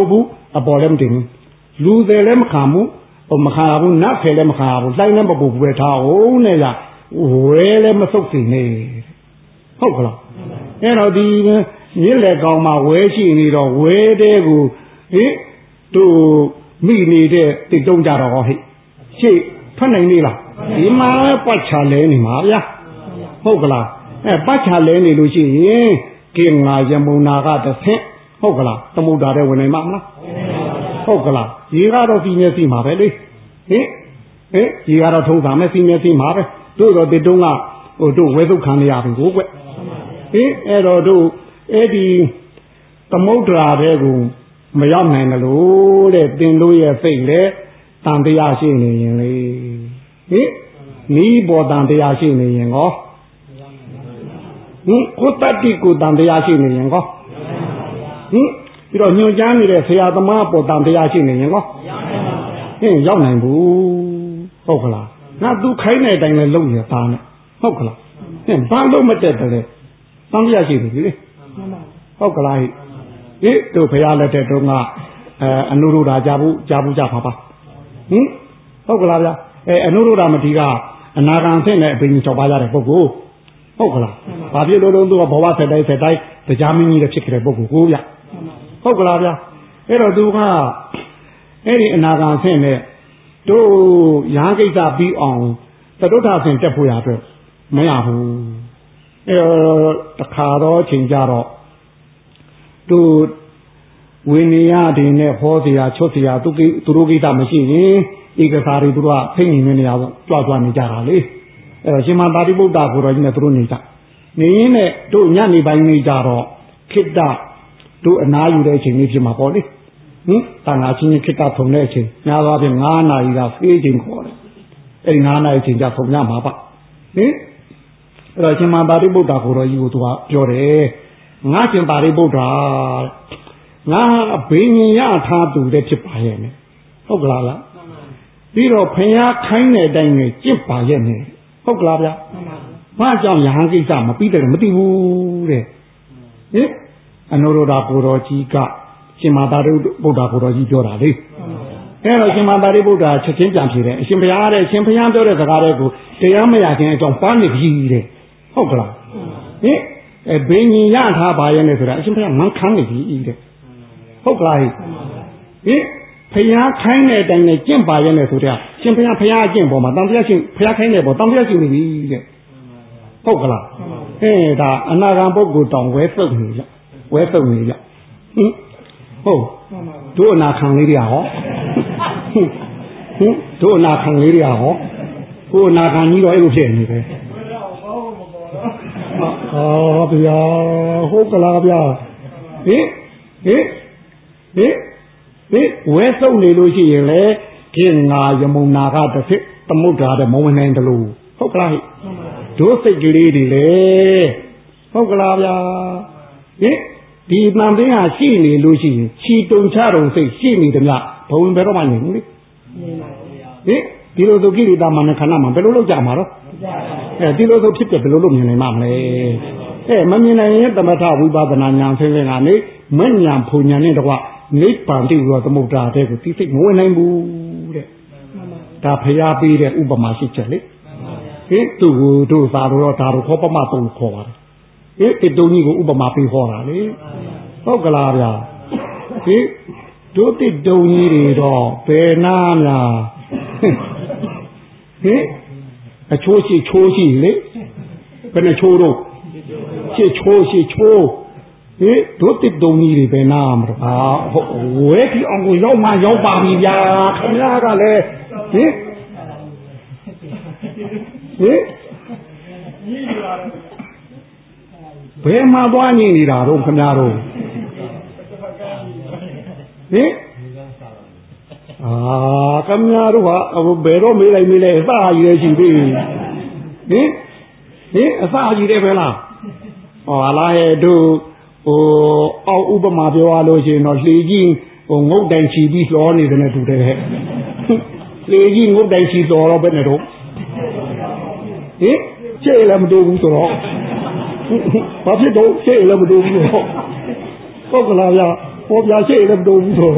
S2: အပေါ်လည်းမတင်ဘူးလူတွေလည်းမခံဘူးဟိုမခံဘူးနတ်ဖယ်လည်းမခံဘူးတိုင်းလည်းမပူဘူးပဲထားအောင်နဲ့ရဝဲလည်းမဆုပ်စီနေဟုတ်ကလားအဲ့တော့ဒီမြစ်လက်ကောင်မှာဝဲရှိနေတော့ဝဲတဲ့ကိုဟိသူမိနေတဲ့တိတ်တုံးကြတော့ဟဲ့ရှေ့ဖတ်နိုင်လေလားဒီမှာပတ်ချလဲနေမှာဗျာဟုတ်ကလားအဲပတ်ချလဲနေလို့ရှိရင်ကင်ငါယမုံနာကတစ်ဆင့်ဟုတ်ကလားသမုဒ္ဒါတဲ့ဝင်နိုင်မှာမလားဟုတ်ကလားရေကတော့စီမျက်စိမှာပဲလေဟင်ဟင်ရေကတော့ထုံးတာမဲ့စီမျက်စိမှာပဲတို့တော့တိတ်တုံးကဟိုတို့ဝဲသုတ်ခံရပြီကိုကွဟင်အဲ့တော့တို့အဲ့ဒီသမုဒ္ဒရာတဲ့ကိုမရောက်နိုင်လို့တဲ့သင်တို့ရဲ့စိတ်လေတန်တရားရှိနေရင်လေဟင်နီးပေါ်တန်တရားရှိနေရင်ကောဟင်ကိုတတိကိုတန်တရားရှိနေရင်ကောဟင်ပြီးတော့ညွန်ကြားနေတဲ့ဆရာသမားပေါ်တန်တရားရှိနေရင်ကောဟင်ရောက်နိုင်ဘူးဟုတ်ကလားငါသူခိုင်းတဲ့အတိုင်းလည်းလုပ်နေတာနဲ့ဟုတ်ကလားဟင်ဘာလို့မတက်တယ်လဲတန်တရားရှိနေပြီလေဟုတ်ကလားဟိတို့ဖရာလက်ထက်တုန်းကအဲအနုရုဒ္ဓကြာဘူးကြာဘူးကြပါပါဟင်ဟုတ်ကလားဗျအဲအနုရုဒ္ဓမတိကအနာဂံဖြစ်နေအပင်၆ပါးရတဲ့ပုဂ္ဂိုလ်ဟုတ်ကလားဘာဖြစ်လို့လဲသူကဘဝဆက်တိုင်းဆက်တိုင်းတရားမင်းကြီးတွေဖြစ်ခဲ့တဲ့ပုဂ္ဂိုလ်ကိုဗျဟုတ်ကလားဗျအဲ့တော့သူကအဲ့ဒီအနာဂံဖြစ်နေတို့ရာကိစ္စပြီးအောင်သတုဋ္ဌဆင်တက်ဖို့ရအတွက်မရဘူးအဲတခါတော့ချိန်ကြတော့သူဝိနည်းတွေနဲ့ဟောเสียချွတ်เสียသူသူတို့ကိစ္စမရှိရင်ဧကစာတွေသူတို့ကဖိနေနေနေရတော့ကြွကြွနေကြတာလေအဲတော့ရှင်မသာရိပုတ္တကိုတော်ကြီးနဲ့သူတို့နေကြနေရင်းနဲ့တို့ညနေပိုင်းနေကြတော့ခိတ္တတို့အနားယူတဲ့အချိန်လေးဖြစ်မှာပေါ့လေဟင်တန်ခါချင်းခိတ္တထုံတဲ့အချိန်ညာသွားပြင်၅နာရီကဖေးချိန်ခေါ်တယ်အဲဒီ၅နာရီချိန်ကြထုံရမှာပါဟင်အဲ့တော့ရှင်မသာရိပုတ္တကိုတော်ကြီးကိုသူကပြောတယ်ငါရှင်ပါရိပုတ္တရာငါဘိညာရထားသူတဲ့ဖြစ်ပါရဲ့နဲ့ဟုတ်ကလားလားပြီးတော့ဖျားခိုင်းတဲ့အတိုင်းနဲ့ကြစ်ပါရဲ့နဲ့ဟုတ်ကလားဗျာဘာကြောင့်ယဟန်ကိစ္စမပြီးတယ်မသိဘူးတဲ့ဟင်အနုရုဒ္ဓကိုတော်ကြီးကရှင်မသာရိပုတ္တကိုတော်ကြီးပြောတာလေအဲ့တော့ရှင်မသာရိပုတ္တချက်ချင်းကြံပြေတယ်အရှင်ဘုရားတဲ့ရှင်ဘုရားပြောတဲ့စကားတွေကိုတရားမရခြင်းအကြောင်းပန်းနေပြီတဲ့ဟုတ်ကလားဟင်အဲဘိညာရထားပါရဲ့နဲ့ဆိုတာအရှင်ဘုရားမခံနေပြီတဲ့ဟုတ်ကလားဟင်ဖျားခိုင်းတဲ့အတိုင်းနဲ့ကျင့်ပါရဲ့နဲ့ဆိုတော့ရှင်ဘုရားဖျားအကျင့်ပေါ်မှာတန်တရားရှင်ဖျားခိုင်းတဲ့ပေါ်တန်တရားရှင်နေပြီတဲ့ဟုတ်ကလားအဲဒါအနာဂံပုဂ္ဂိုလ်တောင်ဝဲသုတ်နေကြဝဲသုတ်နေကြဟင်ဟုတ်တို့အနာခံလေးတွေဟောဟင်တို့အနာခံလေးတွေဟောကိုအနာခံကြီးတော့အဲ့လိုဖြစ်နေတယ်ဟာဗျာဟုတ်ကလားဗျာဟင်ဟင်ဟင်ဟင်ဝဲစုံနေလို့ရှိရင်လေခေငါယမုံနာကတစ်ဖြစ်သမုဒ္ဒရာတဲ့မဝင်နိုင်တယ်လို့ဟုတ်ကလားဟိဒုစိတ်ကလေးတွေလေဟုတ်ကလားဗျာဟင်ဒီတန်တင်းဟာရှိနေလို့ရှိရင်ခြီတုံချတုံစိတ်ရှိနေတယ်မြဘဝင်ဘယ်တော့မှနေဘူးလေဟင်ဒီလိုဆိုကိရိတာမနခဏမှာဘယ်လိုလုပ်ကြမှာတော့အဲဒီလိုဆိုဖြစ်တယ်ဘယ်လိုလုပ်မြင်နိုင်မှာမလဲအဲမမြင်နိုင်ရင်သမထဝိပဿနာဉာဏ်ဆင်းရဲကနေမဉဏ်ဖုန်ဉာဏ်နဲ့တကွနိဗ္ဗာန်တိဟောသမုဒ္ဒရာတဲ့ကိုသိစိတ်မဝင်နိုင်ဘူးတဲ့ဒါဖျားပေးတဲ့ဥပမာရှိချက်လေဟင်သူ့ကိုတို့သာတော့ဒါတော့ခေါ်ပမတုံခေါ်ပါတယ်ဟင်တုံကြီးကိုဥပမာပေးဟောတာလေဟုတ်ကလားဗျာဟင်တို့တိတုံကြီးတွေတော့ဘယ်နာများဟင်အချိုးရှိချိုးရှိလေဘယ်နဲ့ချိုးတော့ရှိချိုးရှိချိုးဟေးတို့တစ်တုံကြီးတွေပဲနာမလို့အာဝဲဒီအောင်ကိုရောက်မှရောက်ပါပြီဗျာခင်ဗျားကလည်းဟင်ဟင်ဘယ်မှာသွားနေနေတာတော့ခင်ဗျားတို့ဟင်အာခင်ဗျားတို့ကဘယ်တော့မေးလိုက်မေးလိုက်အစာကြီးရရှိပြီဟင်ဟင်အစာကြီးတယ်ပဲလားဟောလားဟဲ့တို့ဟိုအောက်ဥပမာပြောရလို့ရှိရင်တော့လှေကြီးဟိုငုတ်တိုင်ချီပြီးလောနေတယ်နဲ့တူတယ်ဟဲ့လှေကြီးငုတ်တိုင်ချီတော်တော့ဘယ်နဲ့တော့ဟင်ရှေ့လည်းမတူဘူးဆိုတော့ဘာဖြစ်တော့ရှေ့လည်းမတူဘူးဆိုတော့ဟုတ်ကလားဗျာဟောပြရှေ့လည်းမတူဘူးဆိုတော့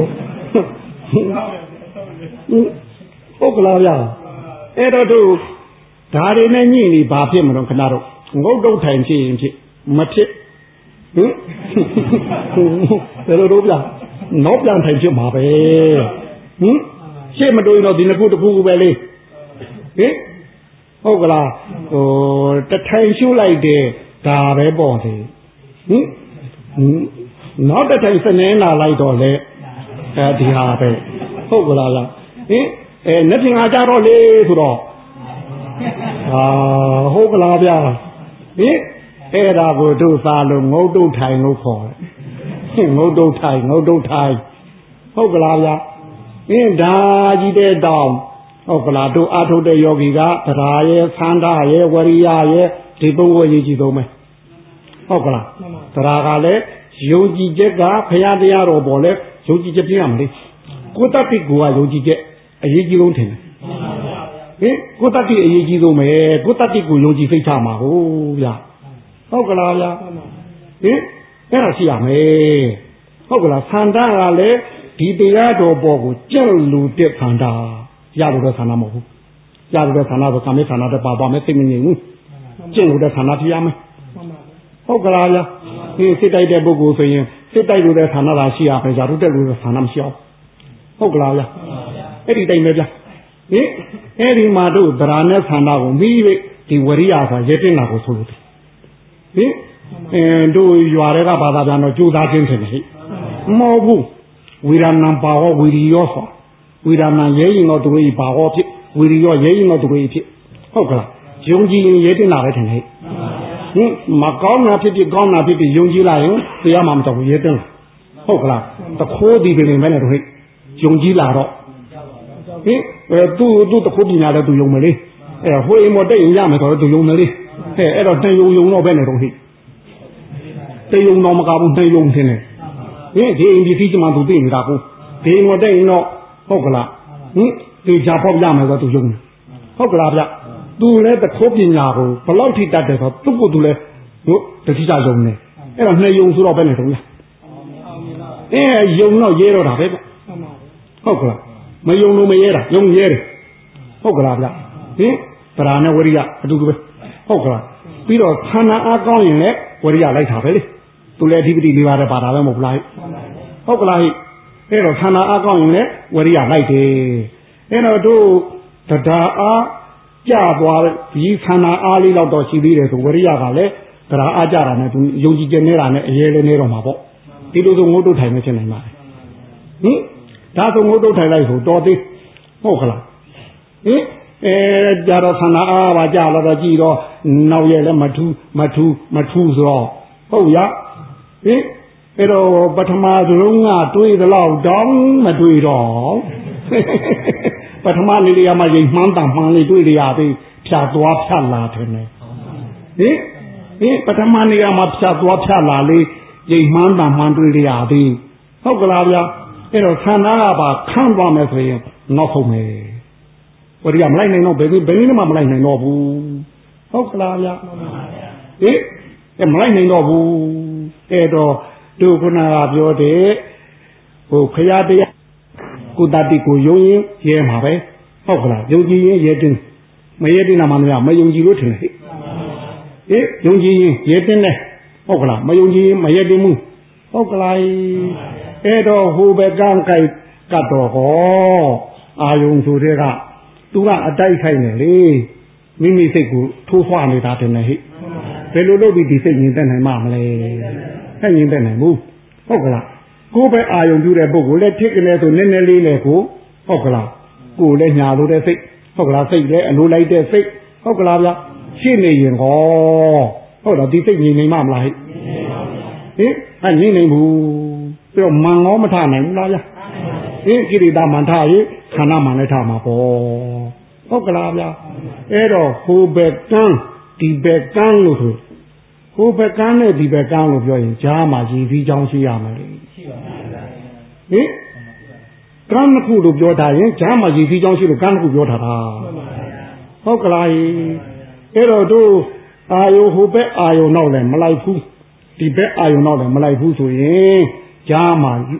S2: ဟုတ်ကလားဗျာအဲ့တော့တို့ဒါတွေနဲ့ညှိနေဘာဖြစ်မလို့ခဏတော့ငုတ်တုတ်ထိုင်ဖြစ်ရင်ဖြစ်မဖြစ်ဟင်ဘယ်လိုတော့ဗျာနောက်ပြန်ထိုင်ဖြစ်မှာပဲဟင်ရှေ့မတိုးရင်တော့ဒီနှစ်ခုတစ်ခုခုပဲလေဟင်ဟုတ်ကလားဟိုတထိုင်ရှုလိုက်တယ်ဒါပဲပေါ့လေဟင်နောက်တထိုင်စနေလာလိုက်တော့လေအဲဒီဟာပဲဟုတ်ကလားလားဟင်အဲနှစ်ပြင်အားကြတော့လေဆိုတော့ဟာဟုတ်ကလားဗျာဟင်အဲ့ဒါကိုတို့သားလို့ငုတ်တုတ်ထိုင်လို့ခေါ်တယ်ငုတ်တုတ်ထိုင်ငုတ်တုတ်ထိုင်ဟုတ်ကလားဗျာအင်းဒါကြီးတဲ့တောင်ဟုတ်ကလားတို့အာထုတ်တဲ့ယောဂီကတရားရဲ့သန္တာရဲ့ဝရိယရဲ့ဒီပုဂ္ဂိုလ်အရေးကြီးဆုံးပဲဟုတ်ကလားတရားကလည်းယုံကြည်ချက်ကဘုရားတရားတော်ပေါ်လဲယုံကြည်ချက်ပြရမလို့ကိုတတိကိုကယုံကြည်ချက်အရေးကြီးဆုံးထင်တယ်ဟင်ကိုတတိအရေးကြီးဆုံးပဲကိုတတိကိုယုံကြည်စိတ်ချမှာဟုတ်ဗျာဟုတ်ကလားဗျာဟင်အဲ့ဒါရှိရမယ်ဟုတ်ကလားသန္တာကလည်းဒီတရားတော်ပေါ်ကိုကြက်လူတဲ့သန္တာရလို့တဲ့သန္တာမဟုတ်ဘူးရလို့တဲ့သန္တာဆိုကာမေသန္တာတဲ့ပါပါမယ်သိမငြိမ်ဘူးကြက်လို့တဲ့သန္တာဖြစ်ရမယ်ဟုတ်ကလားဗျာဒီစစ်တိုက်တဲ့ပုဂ္ဂိုလ်ဆိုရင်စစ်တိုက်လို့တဲ့သန္တာသာရှိရမယ်ဇာတုတက်လို့တဲ့သန္တာမရှိအောင်ဟုတ်ကလားဗျာအဲ့ဒီတိုင်းပဲဗျာဟင်အဲ့ဒီမှာတို့ဗราနဲ့သန္တာကိုမိပြီးဒီဝရိယဆိုရဲတင်တာကိုဆိုလို့ဟင်အဲတို့ရွာတွေကဘာသာပြန်တော့ကြိုးစားခြင်းထင်တယ်ဟိမဟုတ်ဘူးဝိရဏံပါဟောဝိရိယောဆိုဝိရဏံရဲရင်တော့သူကြီးပါဟောဖြစ်ဝိရိယောရဲရင်တော့သူကြီးဖြစ်ဟုတ်ကလားယုံကြည်ရင်ရဲတင်တာပဲထင်တယ်ဟင်မကောင်းတာဖြစ်ဖြစ်ကောင်းတာဖြစ်ဖြစ်ယုံကြည်လိုက်ရင်တရားမှမတော်ဘူးရဲတင်လာဟုတ်ကလားတခိုးဒီပြင်မဲ့နဲ့တို့ဟိယုံကြည်လာတော့ဟင်အဲသူ့သူ့တခိုးပညာလည်းသူယုံမယ်လေအဲဟိုအိမ်မတက်ရင်ရမယ်ဆိုတော့သူယုံမယ်လေအဲအဲ့တော့တန်ယုံယုံတော့ပဲနဲ့တို့ဟိတယုံတော့မကဘူးတယုံတင်တယ်ဟင်ဒီအိမ်ဒီစီကျမှသူသိနေတာကိုဒီအိမ်မတက်ရင်တော့ဟုတ်ကလားဟင်ဒီချာဖောက်ရမယ်ဆိုတော့သူယုံတယ်ဟုတ်ကလားဗျသူလည်းတခိုးပညာကိုဘယ်လောက်ထိတတ်တယ်ဆိုတော့သူ့ကိုသူလည်းတို့တတိယယုံနေအဲ့တော့နှစ်ယုံဆိုတော့ပဲနဲ့တုံးလားအဲယုံတော့ရဲတော့တာပဲဟုတ်ကလားမယုံလို့မရဲတာယုံရဲတယ်ဟုတ်ကလားဗျဟင်ဗราနဲ့ဝရိယအတူတူပဲဟုတ်ကလားပြီးတော့ခန္ဓာအားကောင်းရင်လည်းဝရိယလိုက်တာပဲလေသူလည်းအဓိပတိလေးပါးတဲ့ပါတာပဲမဟုတ်လားဟုတ်ကလားဟိအဲ့တော့ခန္ဓာအားကောင်းရင်လည်းဝရိယလိုက်တယ်အဲ့တော့တို့တရားအားကြသွားဒီခန္ဓာအားလေးတော့ရှိသေးတယ်ဆိုဝရိယကလည်းတရားအားကြတာနဲ့သူယုံကြည်ခြင်းနေတာနဲ့အရေးလေးနေတော့မှာပေါ့ဒီလိုဆိုငုတ်တုတ်ထိုင်မဖြစ်နိုင်ပါဘူးဟင်ဒါဆိုငုတ်တုတ်ထိုင်လိုက်ဆိုတော်သေးဟုတ်ကလားဟင်အဲကြတော့ခန္ဓာအားပါကြလာတော့ကြည်တော့နောက်ရဲ့လည်းမထူးမထူးမထူးဆိုတော့ဟုတ်ရဟင်အဲ့တော့ပထမဆုံးကတွေးသလောက်တောင်းမတွေးတော့ပထမနေရာမှာရင်မှန်းတာမှန်းလေးတွေးရပြီဖြတ်သွားဖြတ်လာတယ်ဟင်ဟင်ပထမနေရာမှာဖြတ်သွားဖြတ်လာလေးရင်မှန်းတာမှန်းတွေးရပြီဟုတ်ကလားဗျာအဲ့တော့ခန္ဓာကပါခန့်သွားမယ်ဆိုရင်နောက်ဆုံးမယ်ဝရိယမလိုက်နိုင်တော့ဘယ်ဘယ်နည်းမှမလိုက်နိုင်တော့ဘူးဟုတ်ကလားဗျာဟင်အဲမလိုက်နိုင်တော့ဘူးအဲ့တော့တို့ခုနကပြောတဲ့ဟိုခရတရားကိုတတိကိုယုံရင်ရဲမှာပဲဟုတ်ကလားယုံကြည်ရင်ရဲတင်းမရဲတင်းတာမှမရမယုံကြည်လို့ထင်တယ်ဟဲ့ယုံကြည်ရင်ရဲတင်းတယ်ဟုတ်ကလားမယုံကြည်ရင်မရဲတင်းဘူးဟုတ်ကလားအဲ့တော့ဟိုဘက်ကန်းကြိုက်ကတ်တော့ဟောအာယုံဆိုတဲ့ကသူကအတိုက်ခိုက်နေလေမိမိစိတ်ကိုထိုးဖွားနေတာတင်နေဟိဘယ်လိုလုပ်ပြီးဒီစိတ်ငြိမ်သက်နိုင်မှာမလဲဟဲ့ငြိမ်သက်နိုင်ဘူးဟုတ်ကလားကိုယ်ပဲအာယုံပြုတဲ့ပုဂ္ဂိုလ်လည်းဖြစ်ကနေဆိုနည်းနည်းလေးလေကိုဟုတ်ကလားကိုယ်လည်းညာလို့တဲ့စိတ်ဟုတ်ကလားစိတ်လည်းအလိုလိုက်တဲ့စိတ်ဟုတ်ကလားဗျရှင်းနေရင်ဟောဟုတ်တော့ဒီစိတ်ငြိမ်နေမှာမလားဟိဟင်အဲငြိမ်နေဘူးပြီးတော့မန်ရောမထနိုင်ဘူးလားဗျဟင်ကိရိတာမန်ထရေခန္ဓာမန်လည်းထမှာပေါ့ဟုတ်ကလားဗျအဲ့တော့ဟိုဘက်ကန်းဒီဘက်ကန်းလို့ဆိုဟိုဘက်ကန်းနဲ့ဒီဘက်ကန်းလို့ပြောရင်ကြားမှာရည်ပြီးချောင်းရှိရမယ်လေရှိပါပါဟင်ကန်းတစ်ခုလို့ပြောတာရင်ကြားမှာရည်ပြီးချောင်းရှိလို့ကန်းတစ်ခုပြောထားတာဟုတ်ကလားအဲ့တော့တို့အာယုဟိုဘက်အာယုနောက်လည်းမလိုက်ဘူးဒီဘက်အာယုနောက်လည်းမလိုက်ဘူးဆိုရင်ကြားမှာ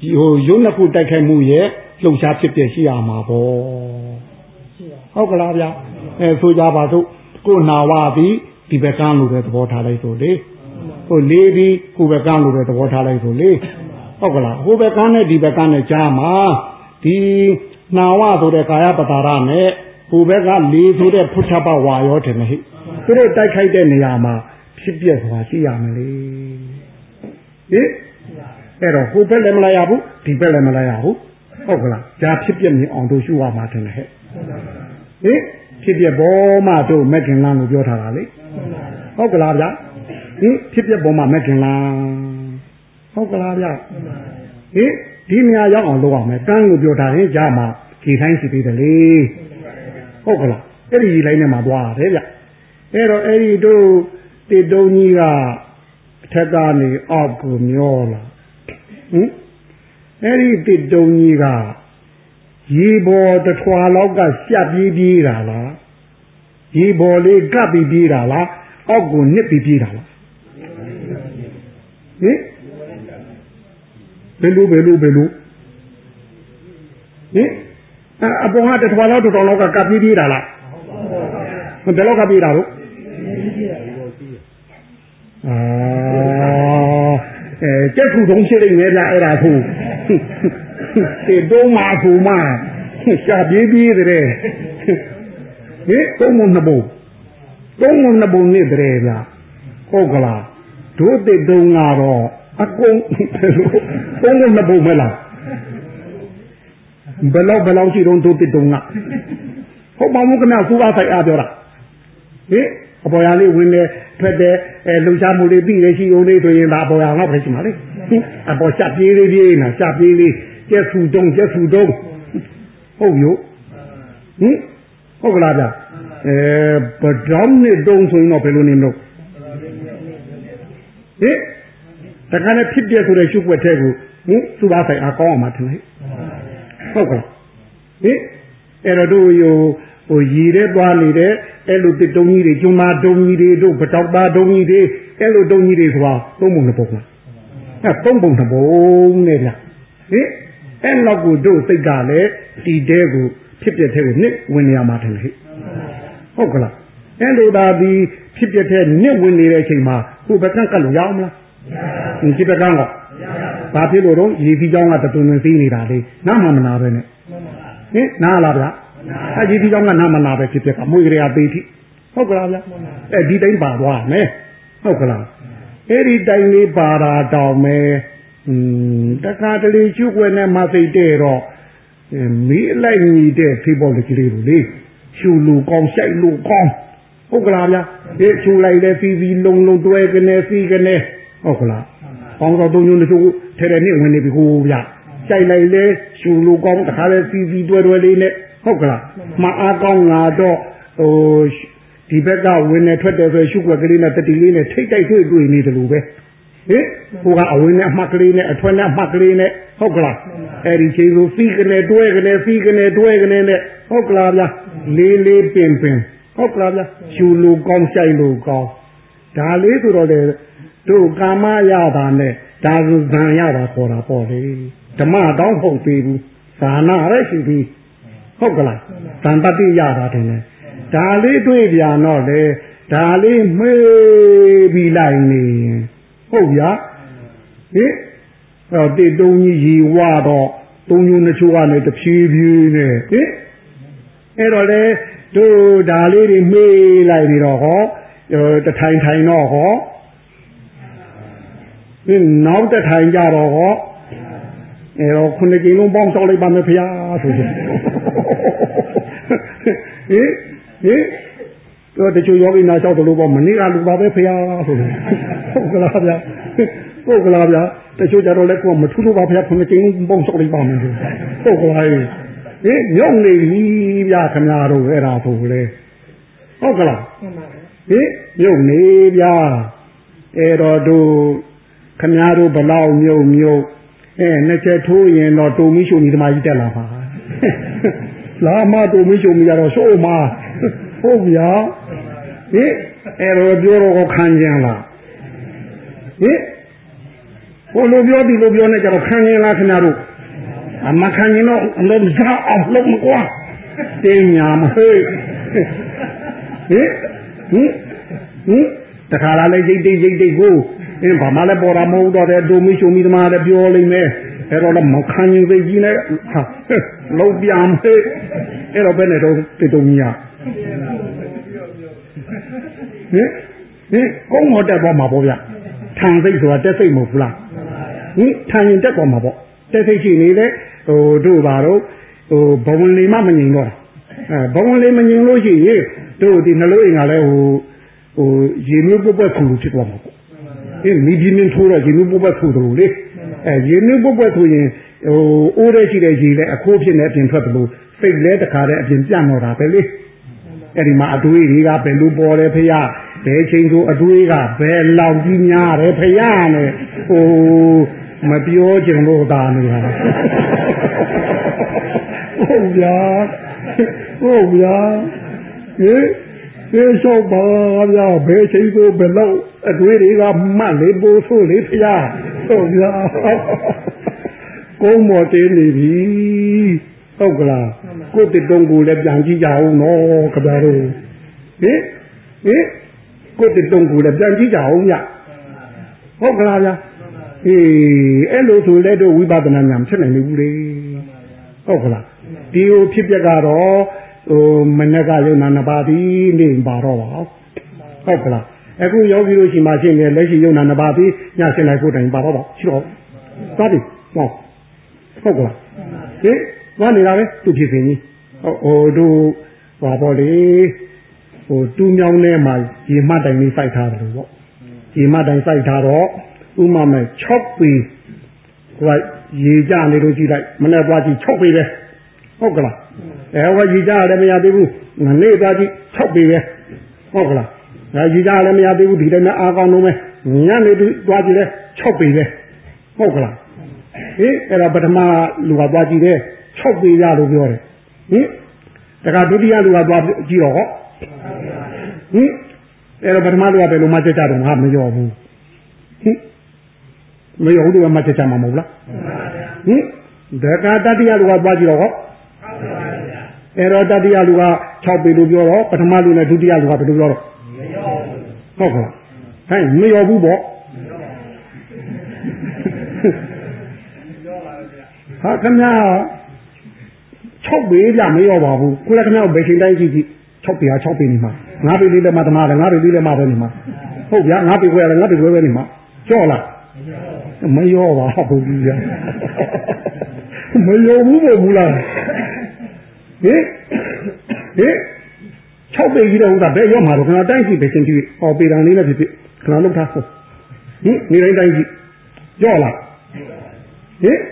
S2: ရုပ်နှစ်ခုတိုက်ခိုက်မှုရဲ့လှုပ်ရှားဖြစ်ပြရှိရမှာပေါ့ဟုတ်ကလားဗျာအဲဆိုကြပါစို့ကိုနာဝသည်ဒီဘက်ကန်းလို့တဲ့သဘောထားလိုက်ဆိုလေဟိုလေးပြီးကိုဘက်ကန်းလို့တဲ့သဘောထားလိုက်ဆိုလေဟုတ်ကလားဟိုဘက်ကန်းနဲ့ဒီဘက်ကန်းနဲ့ကြားမှာဒီနာဝဆိုတဲ့ကာယပတာရနဲ့ဟိုဘက်ကလေးဆိုတဲ့ဖုထဘဝါရောတယ်မဟိသူတို့တိုက်ခိုက်တဲ့နေရာမှာဖြစ်ပြစွာရှိရမလေဟင်အဲ့တော့ဟိုဘက်လည်းမလာရဘူးဒီဘက်လည်းမလာရဘူးဟုတ်ကလားဒါဖြစ်ပြမြင်အောင်တို့ရှုရမှာတယ်ဟဲ့ဟင်ဖြစ်ပြပေါ်မှာတို့မက်ကင်လန်းကိုပြောထားတာလေဟုတ်ကလားဗျာဟင်ဖြစ်ပြပေါ်မှာမက်ကင်လန်းဟုတ်ကလားဗျာဟင်ဒီနေရာရောက်အောင်လုပ်အောင်မယ်ကန်းကိုပြောထားရင်ကြားမှာခြေတိုင်းရှိသေးတယ်လေဟုတ်ကလားအဲ့ဒီလိုင်းထဲမှာသွားတယ်ဗျအဲ့တော့အဲ့ဒီတို့တေတုံးကြီးကအထက်ကနေအောက်ကိုမျောလာဟင်အဲ့ဒီတေတုံးကြီးကရေပေါ်တထွာလောက်ကရှက်ပြေးပြေးတာလားရေပေါ်လေးကပ်ပြီးပြေးတာလားအောက်ကိုနစ်ပြီးပြေးတာလားဟင်ဘယ်လိုဘယ်လိုဘယ်လိုဟင်အပေါ်ကတထွာလောက်တော်လောက်ကကပ်ပြီးပြေးတာလားဘယ်လောက်ကပြေးတာလို့အာအဲကျက်ခုတုံးရှိနေတယ်ဗျအဲ့ဒါဆိုတေတုံးမှာဆိုမှရှာပြေးပြေးတဲ့ဟင်သုံးမနှစ်ပုံသုံးမနှစ်ပုံနဲ့တည်းဗျဟုတ်ကလားတို့တေတုံးကတော့အကုန်သုံးမနှစ်ပုံမလားဘယ်လောက်ဘယ်လောက်ရှိတော့တို့တေတုံးကဟုတ်ပါမှုကများစူပါဆိုင်အားပြောတာဟင်အပေါ်ရလေးဝင်နေထွက်တဲ့အဲလုံချမှုလေးပြီးရရှိုံလေးဆိုရင်ဒါအပေါ်ရတော့ပဲရှိမှာလေအပေါ်ချက်ပြေးလေးပြေးနာချက်ပြေးလေးကျက်ဖူတုံးကျက်ဖူတုံးဟုတ်ရောဟင်ဟုတ်ကလားဗျအဲပဒေါင်းနဲ့တုံးဆိုရင်တော့ဘယ်လိုနေမလို့ဟင်တခါနဲ့ဖြစ်ပြဆိုတဲ့ရှုပ်ွက်တဲ့ကိုဟင်သူ့ဘာဆိုင်အကောင်းအောင်မထင်လေဟုတ်ကလားဟင်အဲ့တော့တို့ရောဟိုရည်တဲ့သွားနေတဲ့အဲ့လိုတစ်တုံးကြီးတွေကျွန်းသားတုံးကြီးတွေတို့ပတောက်သားတုံးကြီးတွေအဲ့လိုတုံးကြီးတွေဆိုတာသုံးပုံတစ်ပုံလားအဲ့သုံးပုံတစ်ပုံနဲ့ဗျဟင်အဲ့လောက်ကိုတို့စိတ်ကလည်းတီတဲကိုဖြစ်ပြတဲ့ကိုနစ်ဝင်နေရမှာတယ်ဟဲ့ဟုတ်ကလားအဲ့လိုသာဒီဖြစ်ပြတဲ့နစ်ဝင်နေတဲ့အချိန်မှာကိုယ်ဘက်ကကတ်လို့ရအောင်မလားဒီဘက်ကကတော့ဘာဖြစ်လို့တော့ရေကြီးကြောင်းကတတွင်တွင်သေးနေတာလေနားမှမနာပဲနဲ့ဟင်နားလားဗျအကြီးကြီးကြောင့်ကနာမနာပဲဖြစ်ဖြစ်ကမွေကြရသေးတိဟုတ်ကလားဗျအဲဒီတိုင်းပါသွားမယ်ဟုတ်ကလားအဲ့ဒီတိုင်းလေးပါတာတောင်မဲอืมတခါတလေကျုပ်ွယ်နဲ့မသိတဲ့တော့မီးအလိုက်ညီတဲ့ဖေးပေါ်လေးကလေးကိုလေရှူလူကောင်းဆိုင်လူကောင်းဟုတ်ကလားဗျဒီရှူလိုက်လေဖီဖီလုံလုံတွဲကနေဖီကနေဟုတ်ကလားပေါင်းတော့တုံးညွန်းတို့ထဲထဲနဲ့ဝင်နေပြီဟိုဗျကြိုက်လိုက်လေရှူလူကောင်းတခါလေဖီဖီတွဲတွဲလေးနဲ့ဟုတ်ကလားမအားကောင်းလာတော့ဟိုဒီဘက်ကဝင်နေထွက်တယ်ဆိုရှုပ်ွက်ကလေးနဲ့တတိလေးနဲ့ထိတ်တိုက်တွေ့တွေ့နေတယ်လို့ပဲဟင်ဟိုကအဝင်နဲ့အမှတ်ကလေးနဲ့အထွက်နဲ့အမှတ်ကလေးနဲ့ဟုတ်ကလားအဲ့ဒီချိန်ဆိုဖီးကနေတွဲကနေဖီးကနေတွဲကနေနဲ့ဟုတ်ကလားဗျာလေးလေးပင်ပင်ဟုတ်ကလားဗျာရှူလူကောင်းဆိုင်လူကောင်းဒါလေးဆိုတော့လေတို့ကာမရတာနဲ့ဒါကဇံရတာပေါ်တာပေါ့လေဓမ္မတောင်းဖို့သေးဘူးဇာနာလည်းရှိပြီဟုတ်ကလားသံတတိရတာတယ်လေဒါလေးတွေ့ပြန်တော့လေဒါလေးမေးပြီးလိုက်နေဟုတ်ဗျာဟင်တော့တေတုံးကြီးရီဝတော့တုံးညူနှချိုးကနေတဖြည်းဖြည်းနဲ့ဟင်အဲ့တော့လေတို့ဒါလေးတွေမေးလိုက်ပြီးတော့ဟောတထိုင်ထိုင်တော့ဟောဒီနောက်တထိုင်ကြတော့ဟောအဲတော့ခုနှစ်ကြိမ်လုံးပေါင်းဆောက်လိုက်ပါမယ်ဖေ။ဆိုပြီးဟင်ဟင်တော့တချို့ယောဂီနာလျှောက်တယ်လို့ပေါ့မနေ့ကလူပါပဲဖေ။ဆိုပြီးဟုတ်ကလားဗျာဟုတ်ကလားဗျာတချို့ကြတော့လည်းကိုမထူးလို့ပါဖေခုနှစ်ကြိမ်လုံးပေါင်းဆောက်လိုက်ပါမယ်ဟုတ်ကလားဟင်ညုံနေပြီဗျာခင်ဗျားတို့အဲ့ဒါဆိုလေဟုတ်ကလားဟင်ညုံနေဗျာအဲ့တော့တို့ခင်ဗျားတို့ဘလောက်မြုပ်မြုပ်အဲနှစ်ချက်ထိုးရင်တော့တုံမီးရှုံကြီးဓမ္မကြီးတက်လာပါလာမတုံမီးရှုံကြီးကတော့ရှိုးမဟုတ်ဗျာဟင်အဲ့တော့ပြောတော့ခံကြလားဟင်ဟိုလိုပြောဒီလိုပြောနေကြတော့ခံရင်လားခင်ဗျားတို့အမခံရင်တော့အလုံးစားအောင်လုပ်မကွာတင်းညာမဟဲ့ဟင်ဟင်ဟင်တခါလာလေရိတ်တိတ်ရိတ်တိတ်ကိုအင်းဘာမှလည်းပေါ်တာမဟုတ်တော့တဲ့ဒုမိရှုံမိသမားလည်းပြောလိမ့်မယ်အဲ့တော့လည်းမခံရင်သိကြီးနဲ့ဟာလုံးပြန်ဟဲ့အဲ့တော့ဘယ်နဲ့တော့တိတ်တုံကြီးရဟင်ဟင်ကောင်းမတက်သွားမှာပေါ့ဗျထန်စိတ်ဆိုတာတက်စိတ်မဟုတ်ဘူးလားဟင်ထန်ရင်တက်သွားမှာပေါ့တက်စိတ်ရှိနေလေဟိုတို့ပါတော့ဟိုဘဝလေးမှမငြိမ်တော့အဲဘဝလေးမငြိမ်လို့ရှိရင်တို့ဒီနှလုံးအိမ်ကလည်းဟိုဟိုရေမျိုးပုတ်ပွက်ခူဖြစ်သွားမှာပေါ့အင်းမိပြင်းပြင်းထိုးတော့ရေမျိုးပုတ်ပွက်ခူတို့လေအဲရေမျိုးပုတ်ပွက်ခူရင်ဟိုအိုးရဲရှိတဲ့ရေလည်းအခိုးဖြစ်နေအပြင်ထွက်တယ်လို့စိတ်လဲတခါတည်းအပြင်ပြန့်တော့တာပဲလေအဲ့ဒီမှာအတွေးတွေကဘယ်လိုပေါ်တယ်ဖေရဘယ်ချိန်ဆိုအတွေးကဘယ်လောက်ကြီးများတယ်ဖေရနဲ့ဟိုမပြောချင်လို့သာနေတာဟုတ်ဗျာဟုတ်ဗျာဟင်ဒီဆိုပါဗျာဘယ်ချိန်ဆိုဘယ်လောက်အတွေးတွေကမှတ်လေးပို့ဆိုလေးဖေရဟုတ်ဗျာကုန်းမော်တင်းနေပြီဟုတ်ကလားကိုတိတုံးကိုလည်းပြန်ကြည့်ကြအောင်နော်ခင်ဗျားတို့ဟင်ဟင်ကိုတိတုံးကိုလည်းပြန်ကြည့်ကြအောင်ညဟုတ်ကလားဗျာအေးအဲ့လိုဆိုလဲတို့ဝိပဿနာဉာဏ်ဖြစ်နိုင်နေဘူးလေဟုတ်ကလားဒီဟိုဖြစ်ပျက်ကတော့ဟိုမနေ့ကယုံနာနှစ်ပါးပြီးနေပါတော့ပါဟုတ်ကလားအခုယောဂီတို့ရှိမှရှိနေလက်ရှိယုံနာနှစ်ပါးပြီးညရှင်းလိုက်ဖို့တိုင်ပါတော့ပါရှိတော့သွားပြီဟုတ်ဟုတ်ကလားဟင်သွားနေတာပဲသူဖြစ်စဉ်ကြီးဟိုတို့ဟောပေါ့လေဟိုတူးမြောင်းထဲမှာရေမှတ်တိုင်လေးစိုက်ထားတယ်လို့ပေါ့ရေမှတ်တိုင်စိုက်ထားတော့ဥမာမဲ့၆ပေဟိုရေကြနေလို့ကြည့်လိုက်မနေ့သွားကြည့်၆ပေပဲဟုတ်ကလားအဲဟောရေကြလည်းမရသေးဘူးငနေ့သွားကြည့်၆ပေပဲဟုတ်ကလားအဲရေကြလည်းမရသေးဘူးဒီတိုင်းနဲ့အားကောင်းလုံးပဲညနေသွားကြည့်လဲ၆ပေပဲဟုတ်ကလားဟင်အဲ့ဒါပထမလူကသွားကြည့်တယ်၆ပေရလို့ပြောတယ်ဟင်တခါဒုတိယလူကသွားကြည့်တော့ဟောဟင်အဲ့တော့ပထမလူကဘယ်လိုမှကြကြတော့ငါမရောဘူးဟင်မရောဘူးတော့မှကြကြမှာမဟုတ်လားဟင်ဒကာတတိယလူကသွားကြည့်တော့ဟောအဲ့တော့တတိယလူက၆ပေလို့ပြောတော့ပထမလူနဲ့ဒုတိယလူကဘယ်လိုပြောတော့ဟုတ်ကဲ့ဟဲ့မရောဘူးပေါ့ဟာခင်ဗျာ၆ပေပြမရောပါဘူးခုလည်းခင်ဗျာဘယ်ချိန်တိုင်းကြည့်ကြည့်၆ပေဟာ၆ပေနေမှာ၅ပေလေးလည်းမသမားတယ်၅ပေလေးလည်းမပဲနေမှာဟုတ်ဗျာ၅ပေခွဲရတယ်၅ပေခွဲပဲနေမှာကြော့လားမရောပါဘူးကြီးဗျာမရောဘူးမဟုတ်လားဟင်ဟင်၆ပေကြီးတော့ဥစ္စာဘယ်ရောမှာတော့ခဏတိုင်းကြည့်ပဲချင်းကြည့်ဟောပေတံလေးနဲ့ဖြစ်ဖြစ်ခဏလုံးထားဟုတ်ဟင်နေတိုင်းတိုင်းကြည့်ကြော့လားဟင်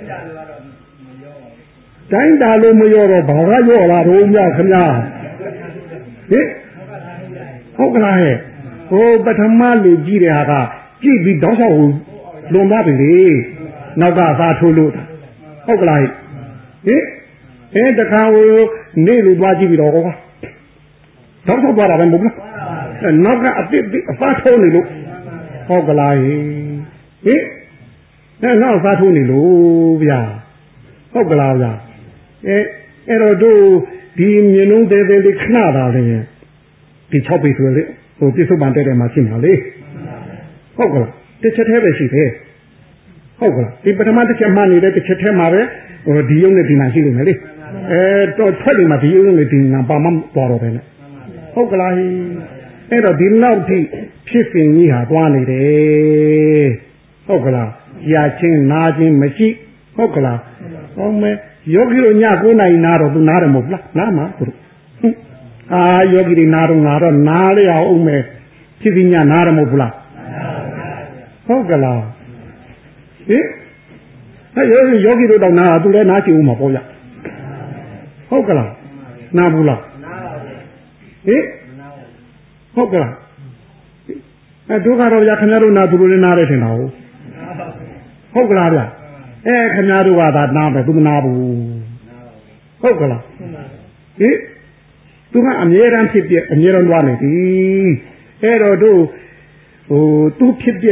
S2: တိုင်းတာလို့မရောတော့ဘာကရောလာတော့မြခင်ဗျာဟင်ဟုတ်ကလားဟဲ့ဟိုပထမလူကြည့်တဲ့ဟာကကြည့်ပြီးတောက်လျှောက်လွန်သွားပြီလေနောက်ကသာထိုးလို့ဟုတ်ကလားဟင်အဲတခါဟိုနေလူသွားကြည့်ပြီးတော့ဟောတောက်လျှောက်သွားတာပဲမဟုတ်လားနောက်ကအစ်စ်အဖားထိုးနေလို့ဟုတ်ကလားဟင်ဟင်အဲနောက်အဖားထိုးနေလို့ဗျာဟုတ်ကလားဗျာအဲအဲ့တော့တို့ဒီမြင်လုံးသေးသေးလေးခဏတာလေဒီ၆ပေဆိုလေဟိုပြစ္ဆုတ်ပန်တဲ့တဲ့မှာရှိမှာလေဟုတ်ကလားတစ်ချက်တည်းပဲရှိတယ်ဟုတ်ကလားဒီပထမတစ်ချက်မှနေတဲ့တစ်ချက်တည်းမှာပဲဟိုဒီယုံနဲ့ဒီနာရှိလို့မယ်လေအဲတော့ထွက်နေမှာဒီယုံနဲ့ဒီနာပါမသွားတော့ပဲနဲ့ဟုတ်ကလားအဲ့တော့ဒီလောက်ထိဖြစ်စဉ်ကြီးဟာသွားနေတယ်ဟုတ်ကလားရာချင်းနာချင်းမရှိဟုတ်ကလားဟုတ်မယ်ယောဂီတို့ည၉နာရီနားတော့သူနားတယ်မဟုတ်လားနားမှာသူတို့အာယောဂီတွေနားတော့ငါတော့နားလေအောင်မယ်ဖြစ်ပြီးညနားတယ်မဟုတ်လားဟုတ်ကလားဟင်အဲယောဂီတို့တော့နားသူလည်းနားချင်ဦးမှာပေါ့ဗျဟုတ်ကလားနားဘူးလားဟင်ဟုတ်ကလားအဲဒုက္ခတော့ဗျာခင်ဗျားတို့နားသူတို့လည်းနားတယ်ထင်တာဟုတ်ကလားဗျအဲခင်ဗျားတို့ကသာနားပဲသူမနာဘူးဟုတ်ကလားဟင်သူကအမြဲတမ်းဖြစ်ပြအမြဲတမ်းသွားနေပြီအဲ့တော့တို့ဟိုသူဖြစ်ပြ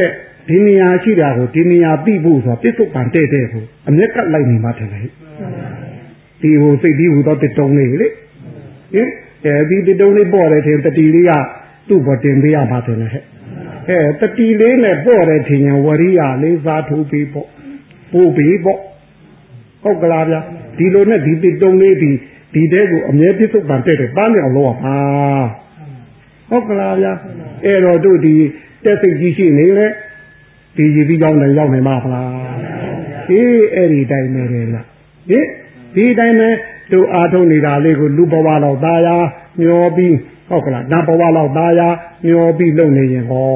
S2: ဒီနေရာရှိတာကိုဒီနေရာသိဖို့ဆိုပြစ္ဆုတ်ပန်တဲ့တဲ့ကိုအမျက်ကလိုက်နေမှထင်တယ်ဒီဟိုစိတ်ဒီဟိုတော့တုံးလေးလေဟင်အဲဒီတုံးလေးပေါ်တယ်ထင်တတိလေးကသူ့ဘောတင်ပေးရမှာတယ်ဟဲ့အဲတတိလေးနဲ့ပေါ်တယ်ထင်ရင်ဝရိယလေးစားထိုးပြီးပေါ့ပို့ပြီးပေါ့ဟုတ်ကလားဗျာဒီလိုနဲ့ဒီတုံးလေးဒီဒီတဲ့ကိုအမြဲပြစ္ဆုတ်ပန်တဲ့တဲ့ပန်းမြောင်လို့ပါဟုတ်ကလားဗျာအဲ့တော့တို့ဒီတက်စိတ်ကြီးရှိနေလေဒီရည်ပြီးကြောင်းလည်းရောက်နေမှာဖလားအေးအဲ့ဒီတိုင်းနဲ့လေလားဟင်ဒီတိုင်းနဲ့တို့အားထုတ်နေတာလေးကိုလူဘဝတော့ตาယာမျောပြီးဟုတ်ကလားနတ်ဘဝတော့ตาယာမျောပြီးလုပ်နေရင်ဟော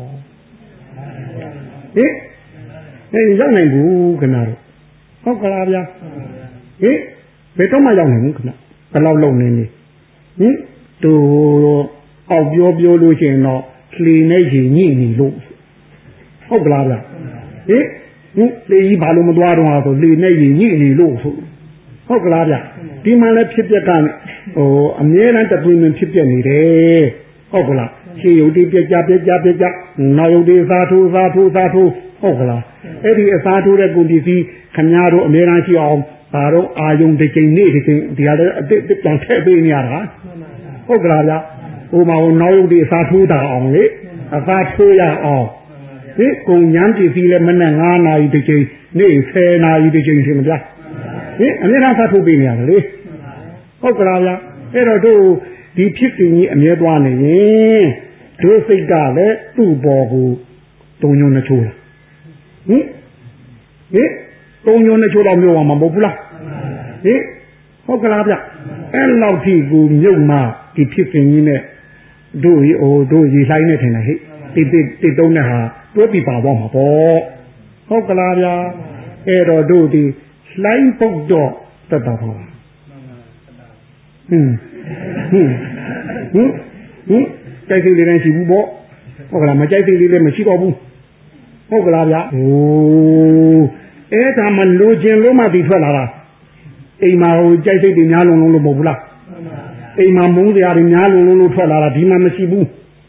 S2: ဟင်အေးရောက်နိုင်ဘူးခဏတော့ဟုတ်ကလားဗျာဟင်ဘယ်တော့မှရောက်နိုင်ဘူးခဏဘယ်လောက်လုံနေနေဟင်တို့အောက်ပြောပြောလို့ရှိရင်တော့လှေနဲ့ရင်ညှိနေလို့ဟုတ်ကလားဗျဟင်ဟင်လေကြီးဘာလို့မသွားတော့ဆိုလေနဲ့ရင်ညှိနေလို့ဆိုဟုတ်ကလားဗျဒီမှလည်းဖြစ်ပြက်ကဟိုအမြဲတမ်းတပွင့်ပွင့်ဖြစ်ပြနေတယ်ဟုတ်ကလားရှေးယုတ်တိပြကြပြကြပြကြနောက်ယုတ်တိသာထိုးသာထိုးသာထိုးဟုတ်ကလားအဲ့ဒီအသာထိုးတဲ့ကုန်ပစ္စည်းခမည်းတော်အမြဲတမ်းရှိအောင်ဒါတော့အာယုံတစ်ချိန်နေ့တစ်ချိန်ဒီဟာလည်းအစ်စ်ပြန်ထည့်ပေးနေရတာဟုတ်ကလားဗျဟိုမှာဟိုနောက်ယုတ်တိအသာထိုးတာအောင်လေအသာထိုးရအောင်ဒီကုန်ညံပစ္စည်းလည်းမနဲ့ငါးနာရီတစ်ချိန်နေ့ဆယ်နာရီတစ်ချိန်ရှင်မဗျာဟင်အမြဲတမ်းသာထုတ်ပေးနေရတယ်လေဟုတ်ကလားဗျအဲ့တော့တို့ဒီဖြစ်စဉ်ကြီးအမြဲသွားနေရင်တို့စိတ်ကလည်းသူ့ဘော်ကိုတုံညွန်းနှချိုးလားဟင်ဟင်တုံညွန်းနှချိုးတော့မျိုးမှာမဟုတ်ဘူးလားဟင်ဟုတ်ကလားဗျအဲ့လောက်ထိကိုမြုပ်မှဒီဖြစ်စဉ်ကြီးနဲ့တို့ဟိုတို့ရေဆိုင်နေထင်တယ်ဟိတိတိတိတုံးနဲ့ဟာတွဲပြီးပါသွားမှာပေါ့ဟုတ်ကလားဗျအဲ့တော့တို့ဒီလှိုင်းပုတ်တော့တတ်တာပါဟင်းဟင်းဟင်းဟင်းကြိုက်စိတ်လေးတိုင်းရှိဘူးပေါ့ဟုတ်ကလားမကြိုက်စိတ်လေးလည်းမရှိတော့ဘူးဟုတ်ကလားဗျโอ้အဲ့ဒါမှလိုချင်လို့မှဒီထွက်လာတာအိမ်မှာဟိုကြိုက်စိတ်တွေများလုံးလုံးလို့မဟုတ်ဘူးလားအိမ်မှာမုန်းစရာတွေများလုံးလုံးလို့ထွက်လာတာဒီမှမရှိဘူး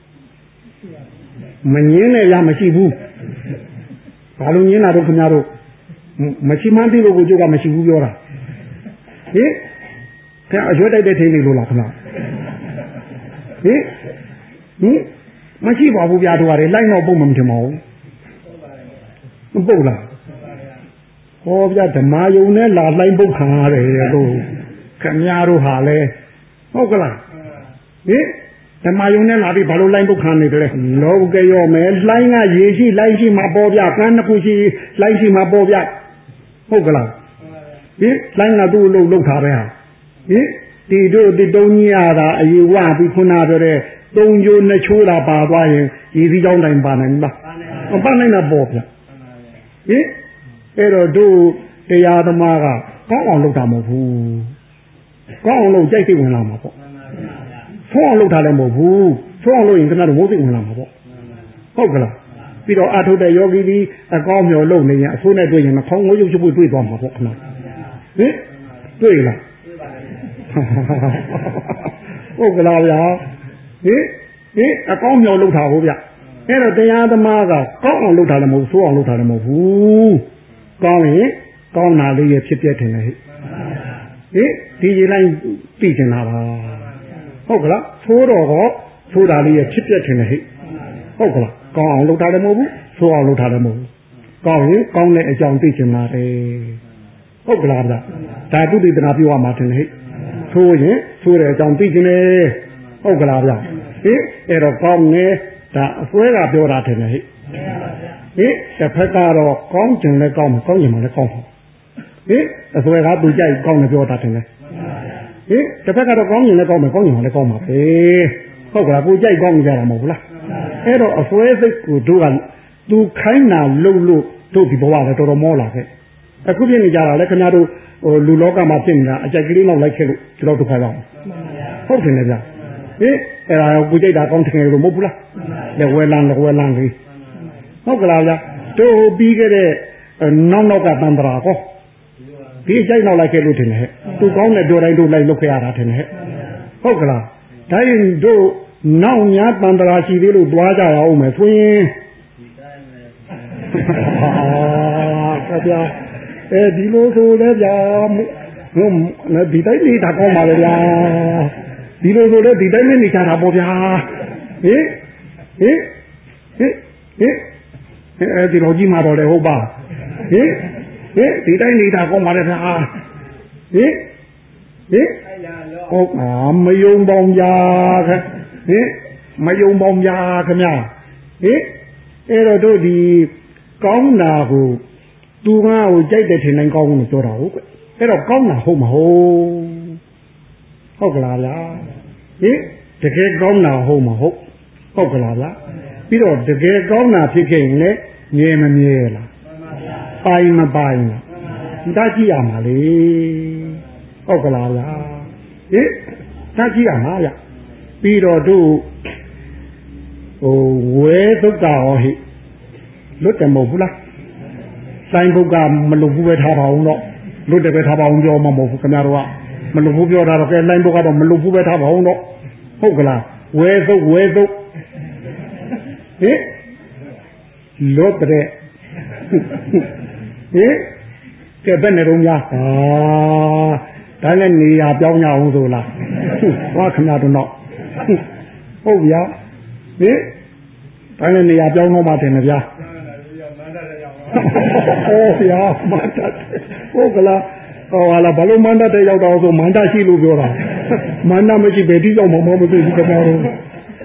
S2: မငင်းနဲ့ရမရှိဘူးဘာလို့ငင်းတာတော့ခင်ဗျားတို့မရှိမှန်းသိလို့ကိုကျုပ်ကမရှိဘူးပြောတာဟင်ခင်ဗျာအရွယ်တိုက်တဲ့ထိန်းနေလို့လားခင်ဗျာဟင်ဟင်မရှိပါဘူးဗျာတို့ကလေလိုက်တော့ပုံမှန်မထင်ပါဘူးမပုတ်လားဟောဗျာဓမ္မယုံနဲ့လာလိုက်ပုတ်ခံရတယ်လို့ခင်ဗျားတို့ဟာလဲဟုတ်ကလားဟင်ဓမ္မယုံနဲ့လာပြီးဘာလို့လိုက်ပုတ်ခံနေတယ်လောကရောမယ်လိုင်းကရေရှိလိုက်ရှိမှာပေါ်ဗျကန်းတစ်ခုရှိလိုက်ရှိမှာပေါ်ဗျဟုတ်ကလားဟင်လိုင်းကသူ့လို့လှုပ်ထားတယ်ဟာဟင်ဒီတို့ဒီတုံးကြီးရတာအယူဝပြီးခုနပြောတဲ့သုံးကျိုးနှစ်ချိုးတာပါသွားရင်ရည်စည်းကြောင်းတိုင်းပါနိုင်လားမပါနိုင်တော့ပေါ်ဗျဟင်အဲ့တော့တို့တရားသမားကကောင်းအောင်လုပ်တာမဟုတ်ဘူးကောင်းအောင်လုပ်ကြိုက်စိတ်ဝင်လာမှာပေါ့ဖုံးအောင်လုပ်တာလည်းမဟုတ်ဘူးဖုံးအောင်လုပ်ရင်ခဏတော့မိုးစိတ်ဝင်လာမှာပေါ့ဟုတ်ကလားပြီးတော့အထုတ်တဲ့ယောဂီဒီအကောင်းမျောလုပ်နေရင်အဆိုးနဲ့တွေ့ရင်ခေါင်းငိုးရုပ်ချုပ်တွေ့သွားမှာပေါ့ခဏဟင်တွေ့လားဟုတ်ကလားဗျာဟင်ဟင်အကောင်းမျောလုပ်တာဟုတ်ဗျအဲ့တော့တရားသမားကကောင်းအောင်လုပ်တာလည်းမဟုတ်ဆိုးအောင်လုပ်တာလည်းမဟုတ်ဘူးကောင်းရင်ကောင်းတာလေးရဖြစ်ပြတယ်လေဟင်ဒီရေလိုက်သိချင်တာပါဟုတ်ကလားသိုးတော်ကသိုးတာလေးရဖြစ်ပြတယ်လေဟိဟုတ်ကလားကောင်းအောင်လုပ်တာလည်းမဟုတ်ဘူးသိုးအောင်လုပ်တာလည်းမဟုတ်ဘူးကောင်းရင်ကောင်းတဲ့အကြောင်းသိချင်ပါတယ်ဟုတ်ကလားဗျဒါတုတိတနာပြောရမှာတယ်လေဟိသိုးရင်သိုးတဲ့အကြောင်းသိချင်တယ်ဟုတ်ကလားဗျဟင်အဲ့တော့ကောင်းနေဒါအစွဲကပြောတာတယ်လေဟိဟင်တစ်ဖက်ကတော့ကောင်းကျင်လည်းကောင်းမှာကောင်းကျင်မှလည်းကောင်းမှာဟင်အစွဲကသူကြိုက်ကောင်းတယ်ပြောတာတယ်လေဟင်တစ်ဖက်ကတော့ကောင်းကျင်လည်းကောင်းမှာကောင်းကျင်မှလည်းကောင်းမှာပဲဟုတ်ကလားကိုကြိုက်ကောင်းကြတာမဟုတ်ဘူးလားအဲ့တော့အစွဲစိတ်ကိုတို့ကသူခိုင်းတာလုံလို့တို့ဒီဘဝလည်းတော်တော်မောလာခဲ့အခုဖြစ်နေကြတာလေခင်ဗျားတို့ဟိုလူလောကမှာဖြစ်နေတာအကြိုက်ကလေးလောက်လိုက်ခဲ့လို့ဒီလောက်ဒုက္ခရောက်ဟုတ်တယ်လေဗျဟင်အဲ့ဒါကိုကြိုက်တာကောင်းတယ်လို့မဟုတ်ဘူးလားလက်ဝဲလန်းလက်ဝဲလန်းလေးဟုတ်ကလားဗျတို့ပြီးခဲ့တဲ့နောက်နောက်ကတန်တရာကောဒီအကြိုက်နောက်လိုက်ခဲ့လို့ထင်တယ်ဟဲ့သူကောင်းတဲ့တို့တိုင်းတို့လိုက်လုပ်ခဲ့ရတာထင်တယ်ဟဲ့ဟုတ်ကလားဒါရင်တို့နောက်များတန်တရာရှိသေးလို့တွားကြရအောင်မယ်ဆိုရင်ဟ啊，ဗျာအဲဒီလိုဆိုလဲဗျာဟိုဒီတိုင်းနေတာကောင်းပါလေဗျာဒီလိုဆိုလဲဒီတိုင်းနေကြတာပေါ့ဗျာဟင်ဟင်ဟင်ဟင်အဲဒီလိုကြီးမှာတော့လေဟုတ်ပါဟင်ဟင်ဒီတိုင်းနေတာကောင်းပါလေဗျာဟင်ဟင်ဟုတ်အာမယုံပေါင်းဗျာဟင်မယုံပေါင်းဗျာခင်ဗျာဟင်အဲ့တော့တို့ဒီကောင်းတာကိုသူငါ့ကိုကြိုက်တယ်ထင်တိုင်းကောင်းလို့ပြောတာဟုတ်ကဲ့အဲ့တော့ကောင်းတာဟုတ်မဟုတ်ဟုတ်ကလားလားဟင်တကယ်ကောင်းတာဟုတ်မဟုတ်ဟုတ်ကလားလားပြီးတော့တကယ်ကောင်းတာဖြစ်ခဲ့ရင်လည်းမြဲမမြဲလားပိုင်မပိုင်လားဒါကြည့်ရမှာလေဟုတ်ကလားလားဟင်ဒါကြည့်ရမှာရပြီးတော့တို့ဟိုဝဲသုတ်တာဟောဟိလွတ်တယ်မဟုတ်ဘူးလားဆိုင်ဘုတ်ကမလွတ်ဘူးပဲထားပါအောင်တော့လွတ်တယ်ပဲထားပါအောင်ပြောမှမဟုတ်ဘူးခင်ဗျားတို့ကမလွတ်ဘူးပြောတာတော့ကဲလိုင်းဘုတ်ကတော့မလွတ်ဘူးပဲထားပါအောင်တော့ဟုတ်ကလားဝဲသုတ်ဝဲသုတ်ဟင်လွတ်တဲ့ဟင်ကဲဘယ်နဲ့တော့များဟာဒါနဲ့နေရပြောင်းကြအောင်ဆိုလားဟောခင်ဗျားတို့တော့ဟုတ်ဗျာဟင်ဒါနဲ့နေရပြောင်းတော့မှတင်တယ်ဗျာဟောဗျာမန္တဟုတ်ကလားဟောလာဘလို့မန္တတဲ့ရောက်တော့ဆိုမန္တရှိလို့ပြောတာမန္တမရှိဘယ်တိရောက်မှမမသိဘူးခင်ဗျားတို့ဟင်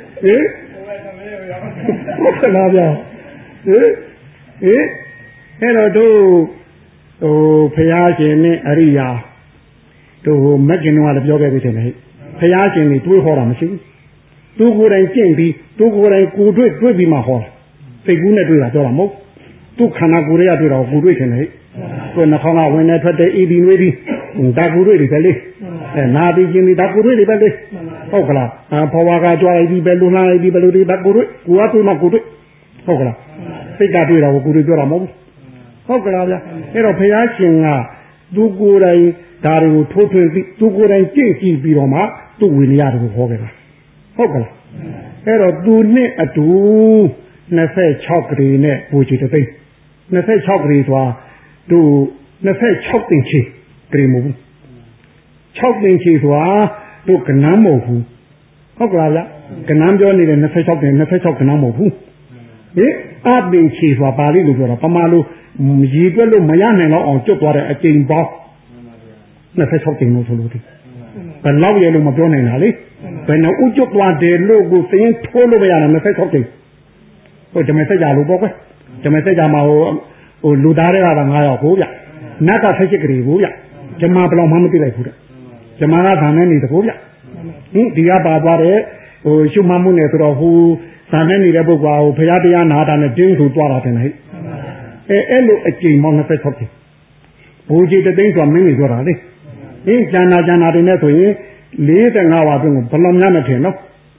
S2: ဟုတ်ကလားဗျာဟင်ဟင်အဲ့တော့တို့ဟိုဖရာရှင်နဲ့အရိယာတို့မက်ကင်တော့လည်းပြောခဲ့ပြီထင်တယ်ဖရာရှင်တွေတွေးဟောတာမရှိဘူးသူကိုယ်တိုင်ကျင့်ပြီးသူကိုယ်တိုင်ကိုယ်တွေ့တွေ့ပြီးမှဟောတာစိတ်ကူးနဲ့တွေ့တာပြောတာမဟုတ်သူခန္ဓာကိုယ်ရဲ့တွေ့တာကိုယ်တွေ့ထင်တယ်ကိုယ်နှာခေါင်းကဝင်နေထွက်တဲ့အေဒီနွေးပြီးဒါကိုယ်တွေ့တယ်ပဲလေအဲနာပြီးချင်းပြီးဒါကိုယ်တွေ့တယ်ပဲလေဟုတ်ကလားဘဝကကြွားလိုက်ပြီးပဲလုံလာလိုက်ပြီးဘယ်လိုဒီဒါကိုယ်တွေ့ကိုယ်ကတွေ့မှကိုယ်တွေ့ဟုတ်ကလားစိတ်ကတွေ့တာကိုကိုယ်တွေ့ပြောတာမဟုတ်ဘူးဟုတ်ကလားဗျအဲ့တော့ဘုရားရှင်ကသူကိုယ်တိုင်ဒါတွေကိုထိုးထွင်းပြီးသူကိုယ်တိုင်ကြင့်ကြည့်ပြီးတော့မှသူ့ဝိနည်းတွေကိုဟောခဲ့တာဟုတ်ကလားအဲ့တော့သူနဲ့အတူနှစ်ဆယ်ခြောက်ကလေးနဲ့ဘူချီတသိန်းနှစ်ဆယ်ခြောက်ကလေးဆိုတာသူနှစ်ဆယ်ခြောက်တင်ချီကလေးမဟုတ်ဘူးခြောက်တင်ချီဆိုတာသူကနန်းမဟုတ်ဘူးဟုတ်ကလားဗျကနန်းပြောနေတဲ့နှစ်ဆယ်ခြောက်တင်နှစ်ဆယ်ခြောက်ကနန်းမဟုတ်ဘူးဟင်အပင်ချီဆိုတာပါဠိလိုပြောတာပမာလိုရေတွက်လို့မရနိုင်တော့အောင်ကျွတ်သွားတဲ့အကျိန်ပေါင်းနှစ်ဆယ်ခြောက်တင်လို့ဆိုလို့ဒီဘယ်လောက်ရဲလို့မပြောနိုင်တာလေဘယ်နှဥကျွတ်သွားတယ်လို့ကိုသင်ထိုးလို့မရတာနှစ်ဆယ်ခြောက်တင်ဟိုဓမ္မစကြာလို့ပေါ့ကွဓမ္မစကြာမှာဟိုဟိုလူသားတွေကငါးယောက်ကိုဗျနတ်ကဆက်ချစ်ကလေးကိုဗျဓမ္မဘယ်လောက်မှမသိလိုက်ဘူးတဲ့ဓမ္မကဗာနဲ့နေတကိုဗျဟင်ဒီကပါသွားတယ်ဟိုရှုမှတ်မှုနဲ့ဆိုတော့ဟိုဗာနဲ့နေတဲ့ပုဂ္ဂိုလ်ကိုဘုရားတရားနာတာနဲ့တင်းဆိုသွားတာတင်ဟဲ့အဲအဲ့လိုအကျိန်ပေါင်းနှစ်ဆယ်ခြောက်တင်ဘူကြီးတသိန်းဆိုတာမင်းတွေပြောတာလေဟင်ကျန်နာကျန်နာတွေနဲ့ဆိုရင်လေးสิบห้าဝါအတွင်းကိုဘယ်လိုများမထင်နော်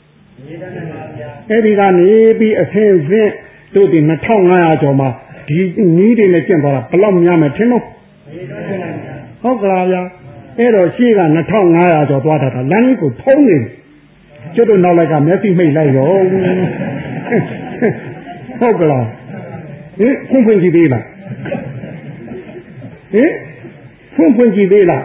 S2: အဲ့ဒီကနေပြီးအဆင်းဆင်းတို့ဒီနှစ်ထောင်ငါးရာကျော်မှာဒီနီးတွေနဲ့ကျင့်သွားတာဘယ်လောက်များမထင်နော်ဟုတ်ကလားဗျာအဲ့တော့ရှေ့ကနှစ်ထောင်ငါးရာကျော်သွားတာလမ်းကြီးကိုဖုံးနေကျွတ်တို့နောက်လိုက်ကမျက်စိမိတ်လိုက်ရောဟုတ်ကလားဟင်ဖွင့်ဖွင့်ကြည့်သေးလားဟင်ဖွင့်ဖွင့်ကြည့်သေးလား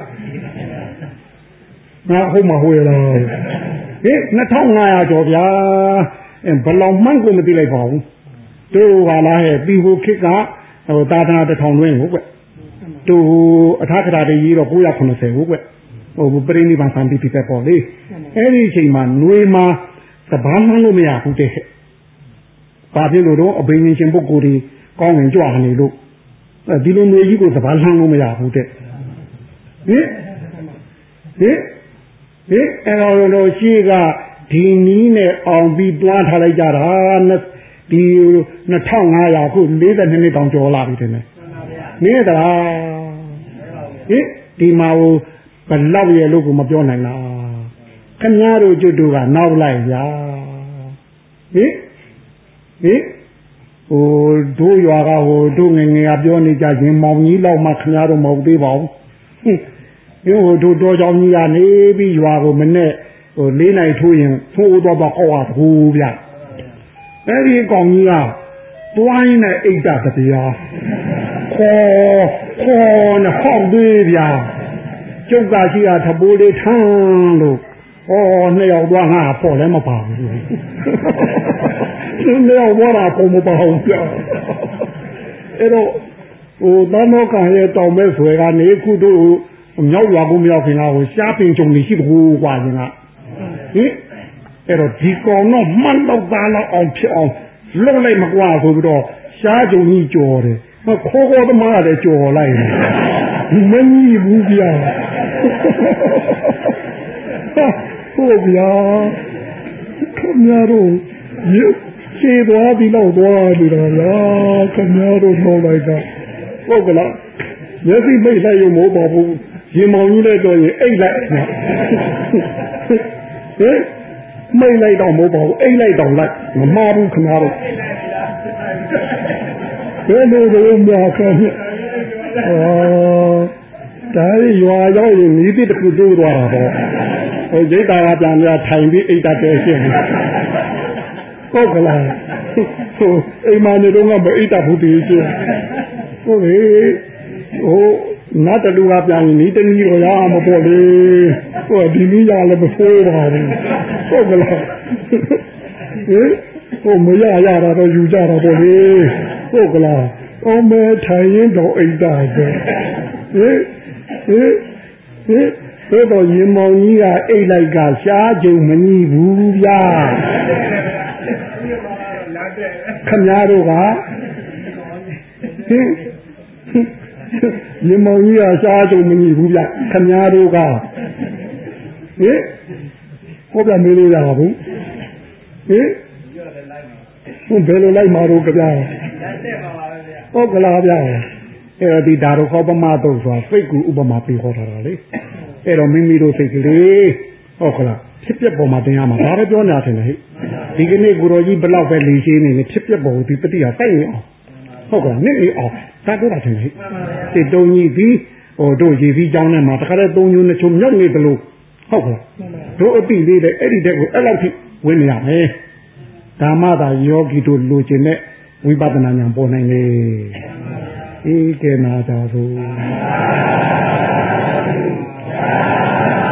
S2: ငါဟုတ်မဟုတ်လားဟင်နှစ်ထောင်ငါးရာကျော်ဗျာဘယ်လောက်မှန်းကိုမသိလိုက်ပါဘူးတို့ဟာလားဟဲ့ပြီးဖို့ခစ်ကဟိုတာသနာတစ်ထောင်တွင်းဟုတ်ကွတို့အထာခရာတွေကြီးတော့ကိုးရာခုနှစ်ဆယ်ဟုတ်ကွဟိုပရိနိဗ္ဗာန်သံတိတိတက်ပေါ့လေအဲ့ဒီအချိန်မှာຫນွေမှာသဘာမှန်းလို့မရဘူးတဲ့ဘာဖြစ်လို့တော့အဘိညာဉ်ရှင်ပုဂ္ဂိုလ်တွေကောင်းငင်ကြွနေလို့ဒီလိုຫນွေကြီးကိုသဘာလှမ်းလို့မရဘူးတဲ့ဟင်ဟင်ဟင်အဲ့တော့ရှိကဒီနီးနဲ့အောင်ပြီးတွားထားလိုက်ကြတာဒီနှစ်ထောင်ငါးရာခုလေးสิบနှစ်တောင်ကျော်လာပြီတင်တယ်မင်းသာဟင်ဒီမှာဟိုဘလောက်ရဲ့လို့ကိုမပြောနိုင်လားခင်ဗျားတို့ကျွတ်တို့ကနောက်လိုက်ဗျာဟင်ဟင်ဟိုတို့ရွာကဟိုတို့ငငယ်ကပြောနေကြရင်မောင်ကြီးလောက်မှခင်ဗျားတို့မဟုတ်သေးပါဘူးဟင်ဟိုတို့တော်ကြောင်ကြီးကနေပြီးရွာကိုမနဲ့ဟိုလေးနိုင်ထိုးရင်ဖိုးတော့တော့ဟောတာဟိုဗျအဲ့ဒီကောင်ကြီးကတွိုင်းနဲ့အိတ်တာတရားခေါ်ခေါ်နဲ့ဟောက်သေးဗျာကျုပ်ကရှိတာသဘိုးလေးထမ်းလို့ဩနှစ်ယောက်သွားငါပေါ်လည်းမပါဘူးနှစ်ယောက်သွားတာပုံမပါဘူးဗျာအဲ့တော့ဟိုတန်းတော့ကရဲ့တောင်မဲ့ဆွဲကနေခုတို့မြောက်ရွာကိုမရောက်ခင်ကဟိုရှားပင်ကြုံနေရှိဘူးကွာရင်ကဟင်အဲ့တော့ဒီကောင်တော့မှန်တော့သားတော့အောင်ဖြစ်အောင်လုံးလိုက်မကွာဆိုပြီးတော့ရှားကြုံကြီးကြော်တယ်ဟောခေါ်ခေါ်သမားလည်းကြော်လိုက်တယ်မကြီးဘူးဗျာဟုတ်ဗျာခင်ဗျားတို့ရှင်းသွားပြီးတော့သွားနေတာလားခင်ဗျားတို့နှောလိုက်တာဟုတ်ကလားမျက်စိမိတ်လိုက်ရုံမဟုတ်ပါဘူးရင်မောင်ကြီးလည်းတော့ရင်အိတ်လိုက်ဟင်မိတ်လိုက်တော့မဟုတ်ပါဘူးအိတ်လိုက်တော့လိုက်မမှားဘူးခင်ဗျားတို့ဘယ်လိုလုပ်များခင်ဗျာအော်ဒါရွာရောက်ရင်မိသစ်တစ်ခုတိုးသွားတာပေါ့ဟိုရိတ်တာကပြန်ပြထိုင်ပြီးအိတ်တတ်တယ်ရှင်းဟုတ်ကလားဟိုအိမ်မနေတော့ကမအိတ်တတ်ဘူးတည်းရှင်းဟုတ်လေဟိုနတ်တူကပြန်ရင်ဤတနည်းတော့ရမှာပေါ့လေဟိုဒီနည်းရလည်းမဖိုးပါဘူးဟုတ်ကလားဟင်ဟိုမရရတာတော့ယူကြတာပေါ့လေဟုတ်ကလားအော်မဲထိုင်ရင်တော့အိတ်တတ်တယ်ဟင်ဟင်ဟင်သို့တော့ရင်မောင်ကြီးကအိတ်လိုက်ကရှားကြုံမကြီးဘူးဗျာခင်ဗျားတို့ကဟင်ရင်မောင်ကြီးကရှားကြုံမကြီးဘူးဗျာခင်ဗျားတို့ကဟင်ဟောပြမေးလို့ရပါဘူးဟင်ဘယ်လိုလိုက်မှာတော့ကြဗျာဟုတ်ကလားဗျာအဲ့တော့ဒီဒါတော့ဟောပမာတော့ဆိုတာစိတ်ကူဥပမာပေးဟောထားတာလေအဲ့တော့မိမိတို့စိတ်ကလေးဟုတ်ကလားဖြစ်ပြက်ပေါ်မှာတင်ရမှာဒါပဲပြောနေတာထင်တယ်ဟဲ့ဒီကနေ့ကိုရောကြီးဘလောက်ပဲလေရှင်းနေနေဖြစ်ပြက်ပေါ်ဒီပတိဟာတိုက်နေအောင်ဟုတ်ကလားနစ်နေအောင်ဒါပြောတာထင်တယ်ဟဲ့စိတ်တုံးကြီးပြီးဟိုတို့ရေပြီးကြောင်းထဲမှာတခါတည်းသုံးညိုးနှစ်ချုံမြောက်နေတယ်လို့ဟုတ်ကလားတို့အတိလေးတဲ့အဲ့ဒီတဲ့ကိုအဲ့လောက်ထိဝင်နေရမယ်ဒါမှသာယောဂီတို့လိုချင်တဲ့ဝိပဿနာဉာဏ်ပေါ်နိုင်လေဧကေနာသာသု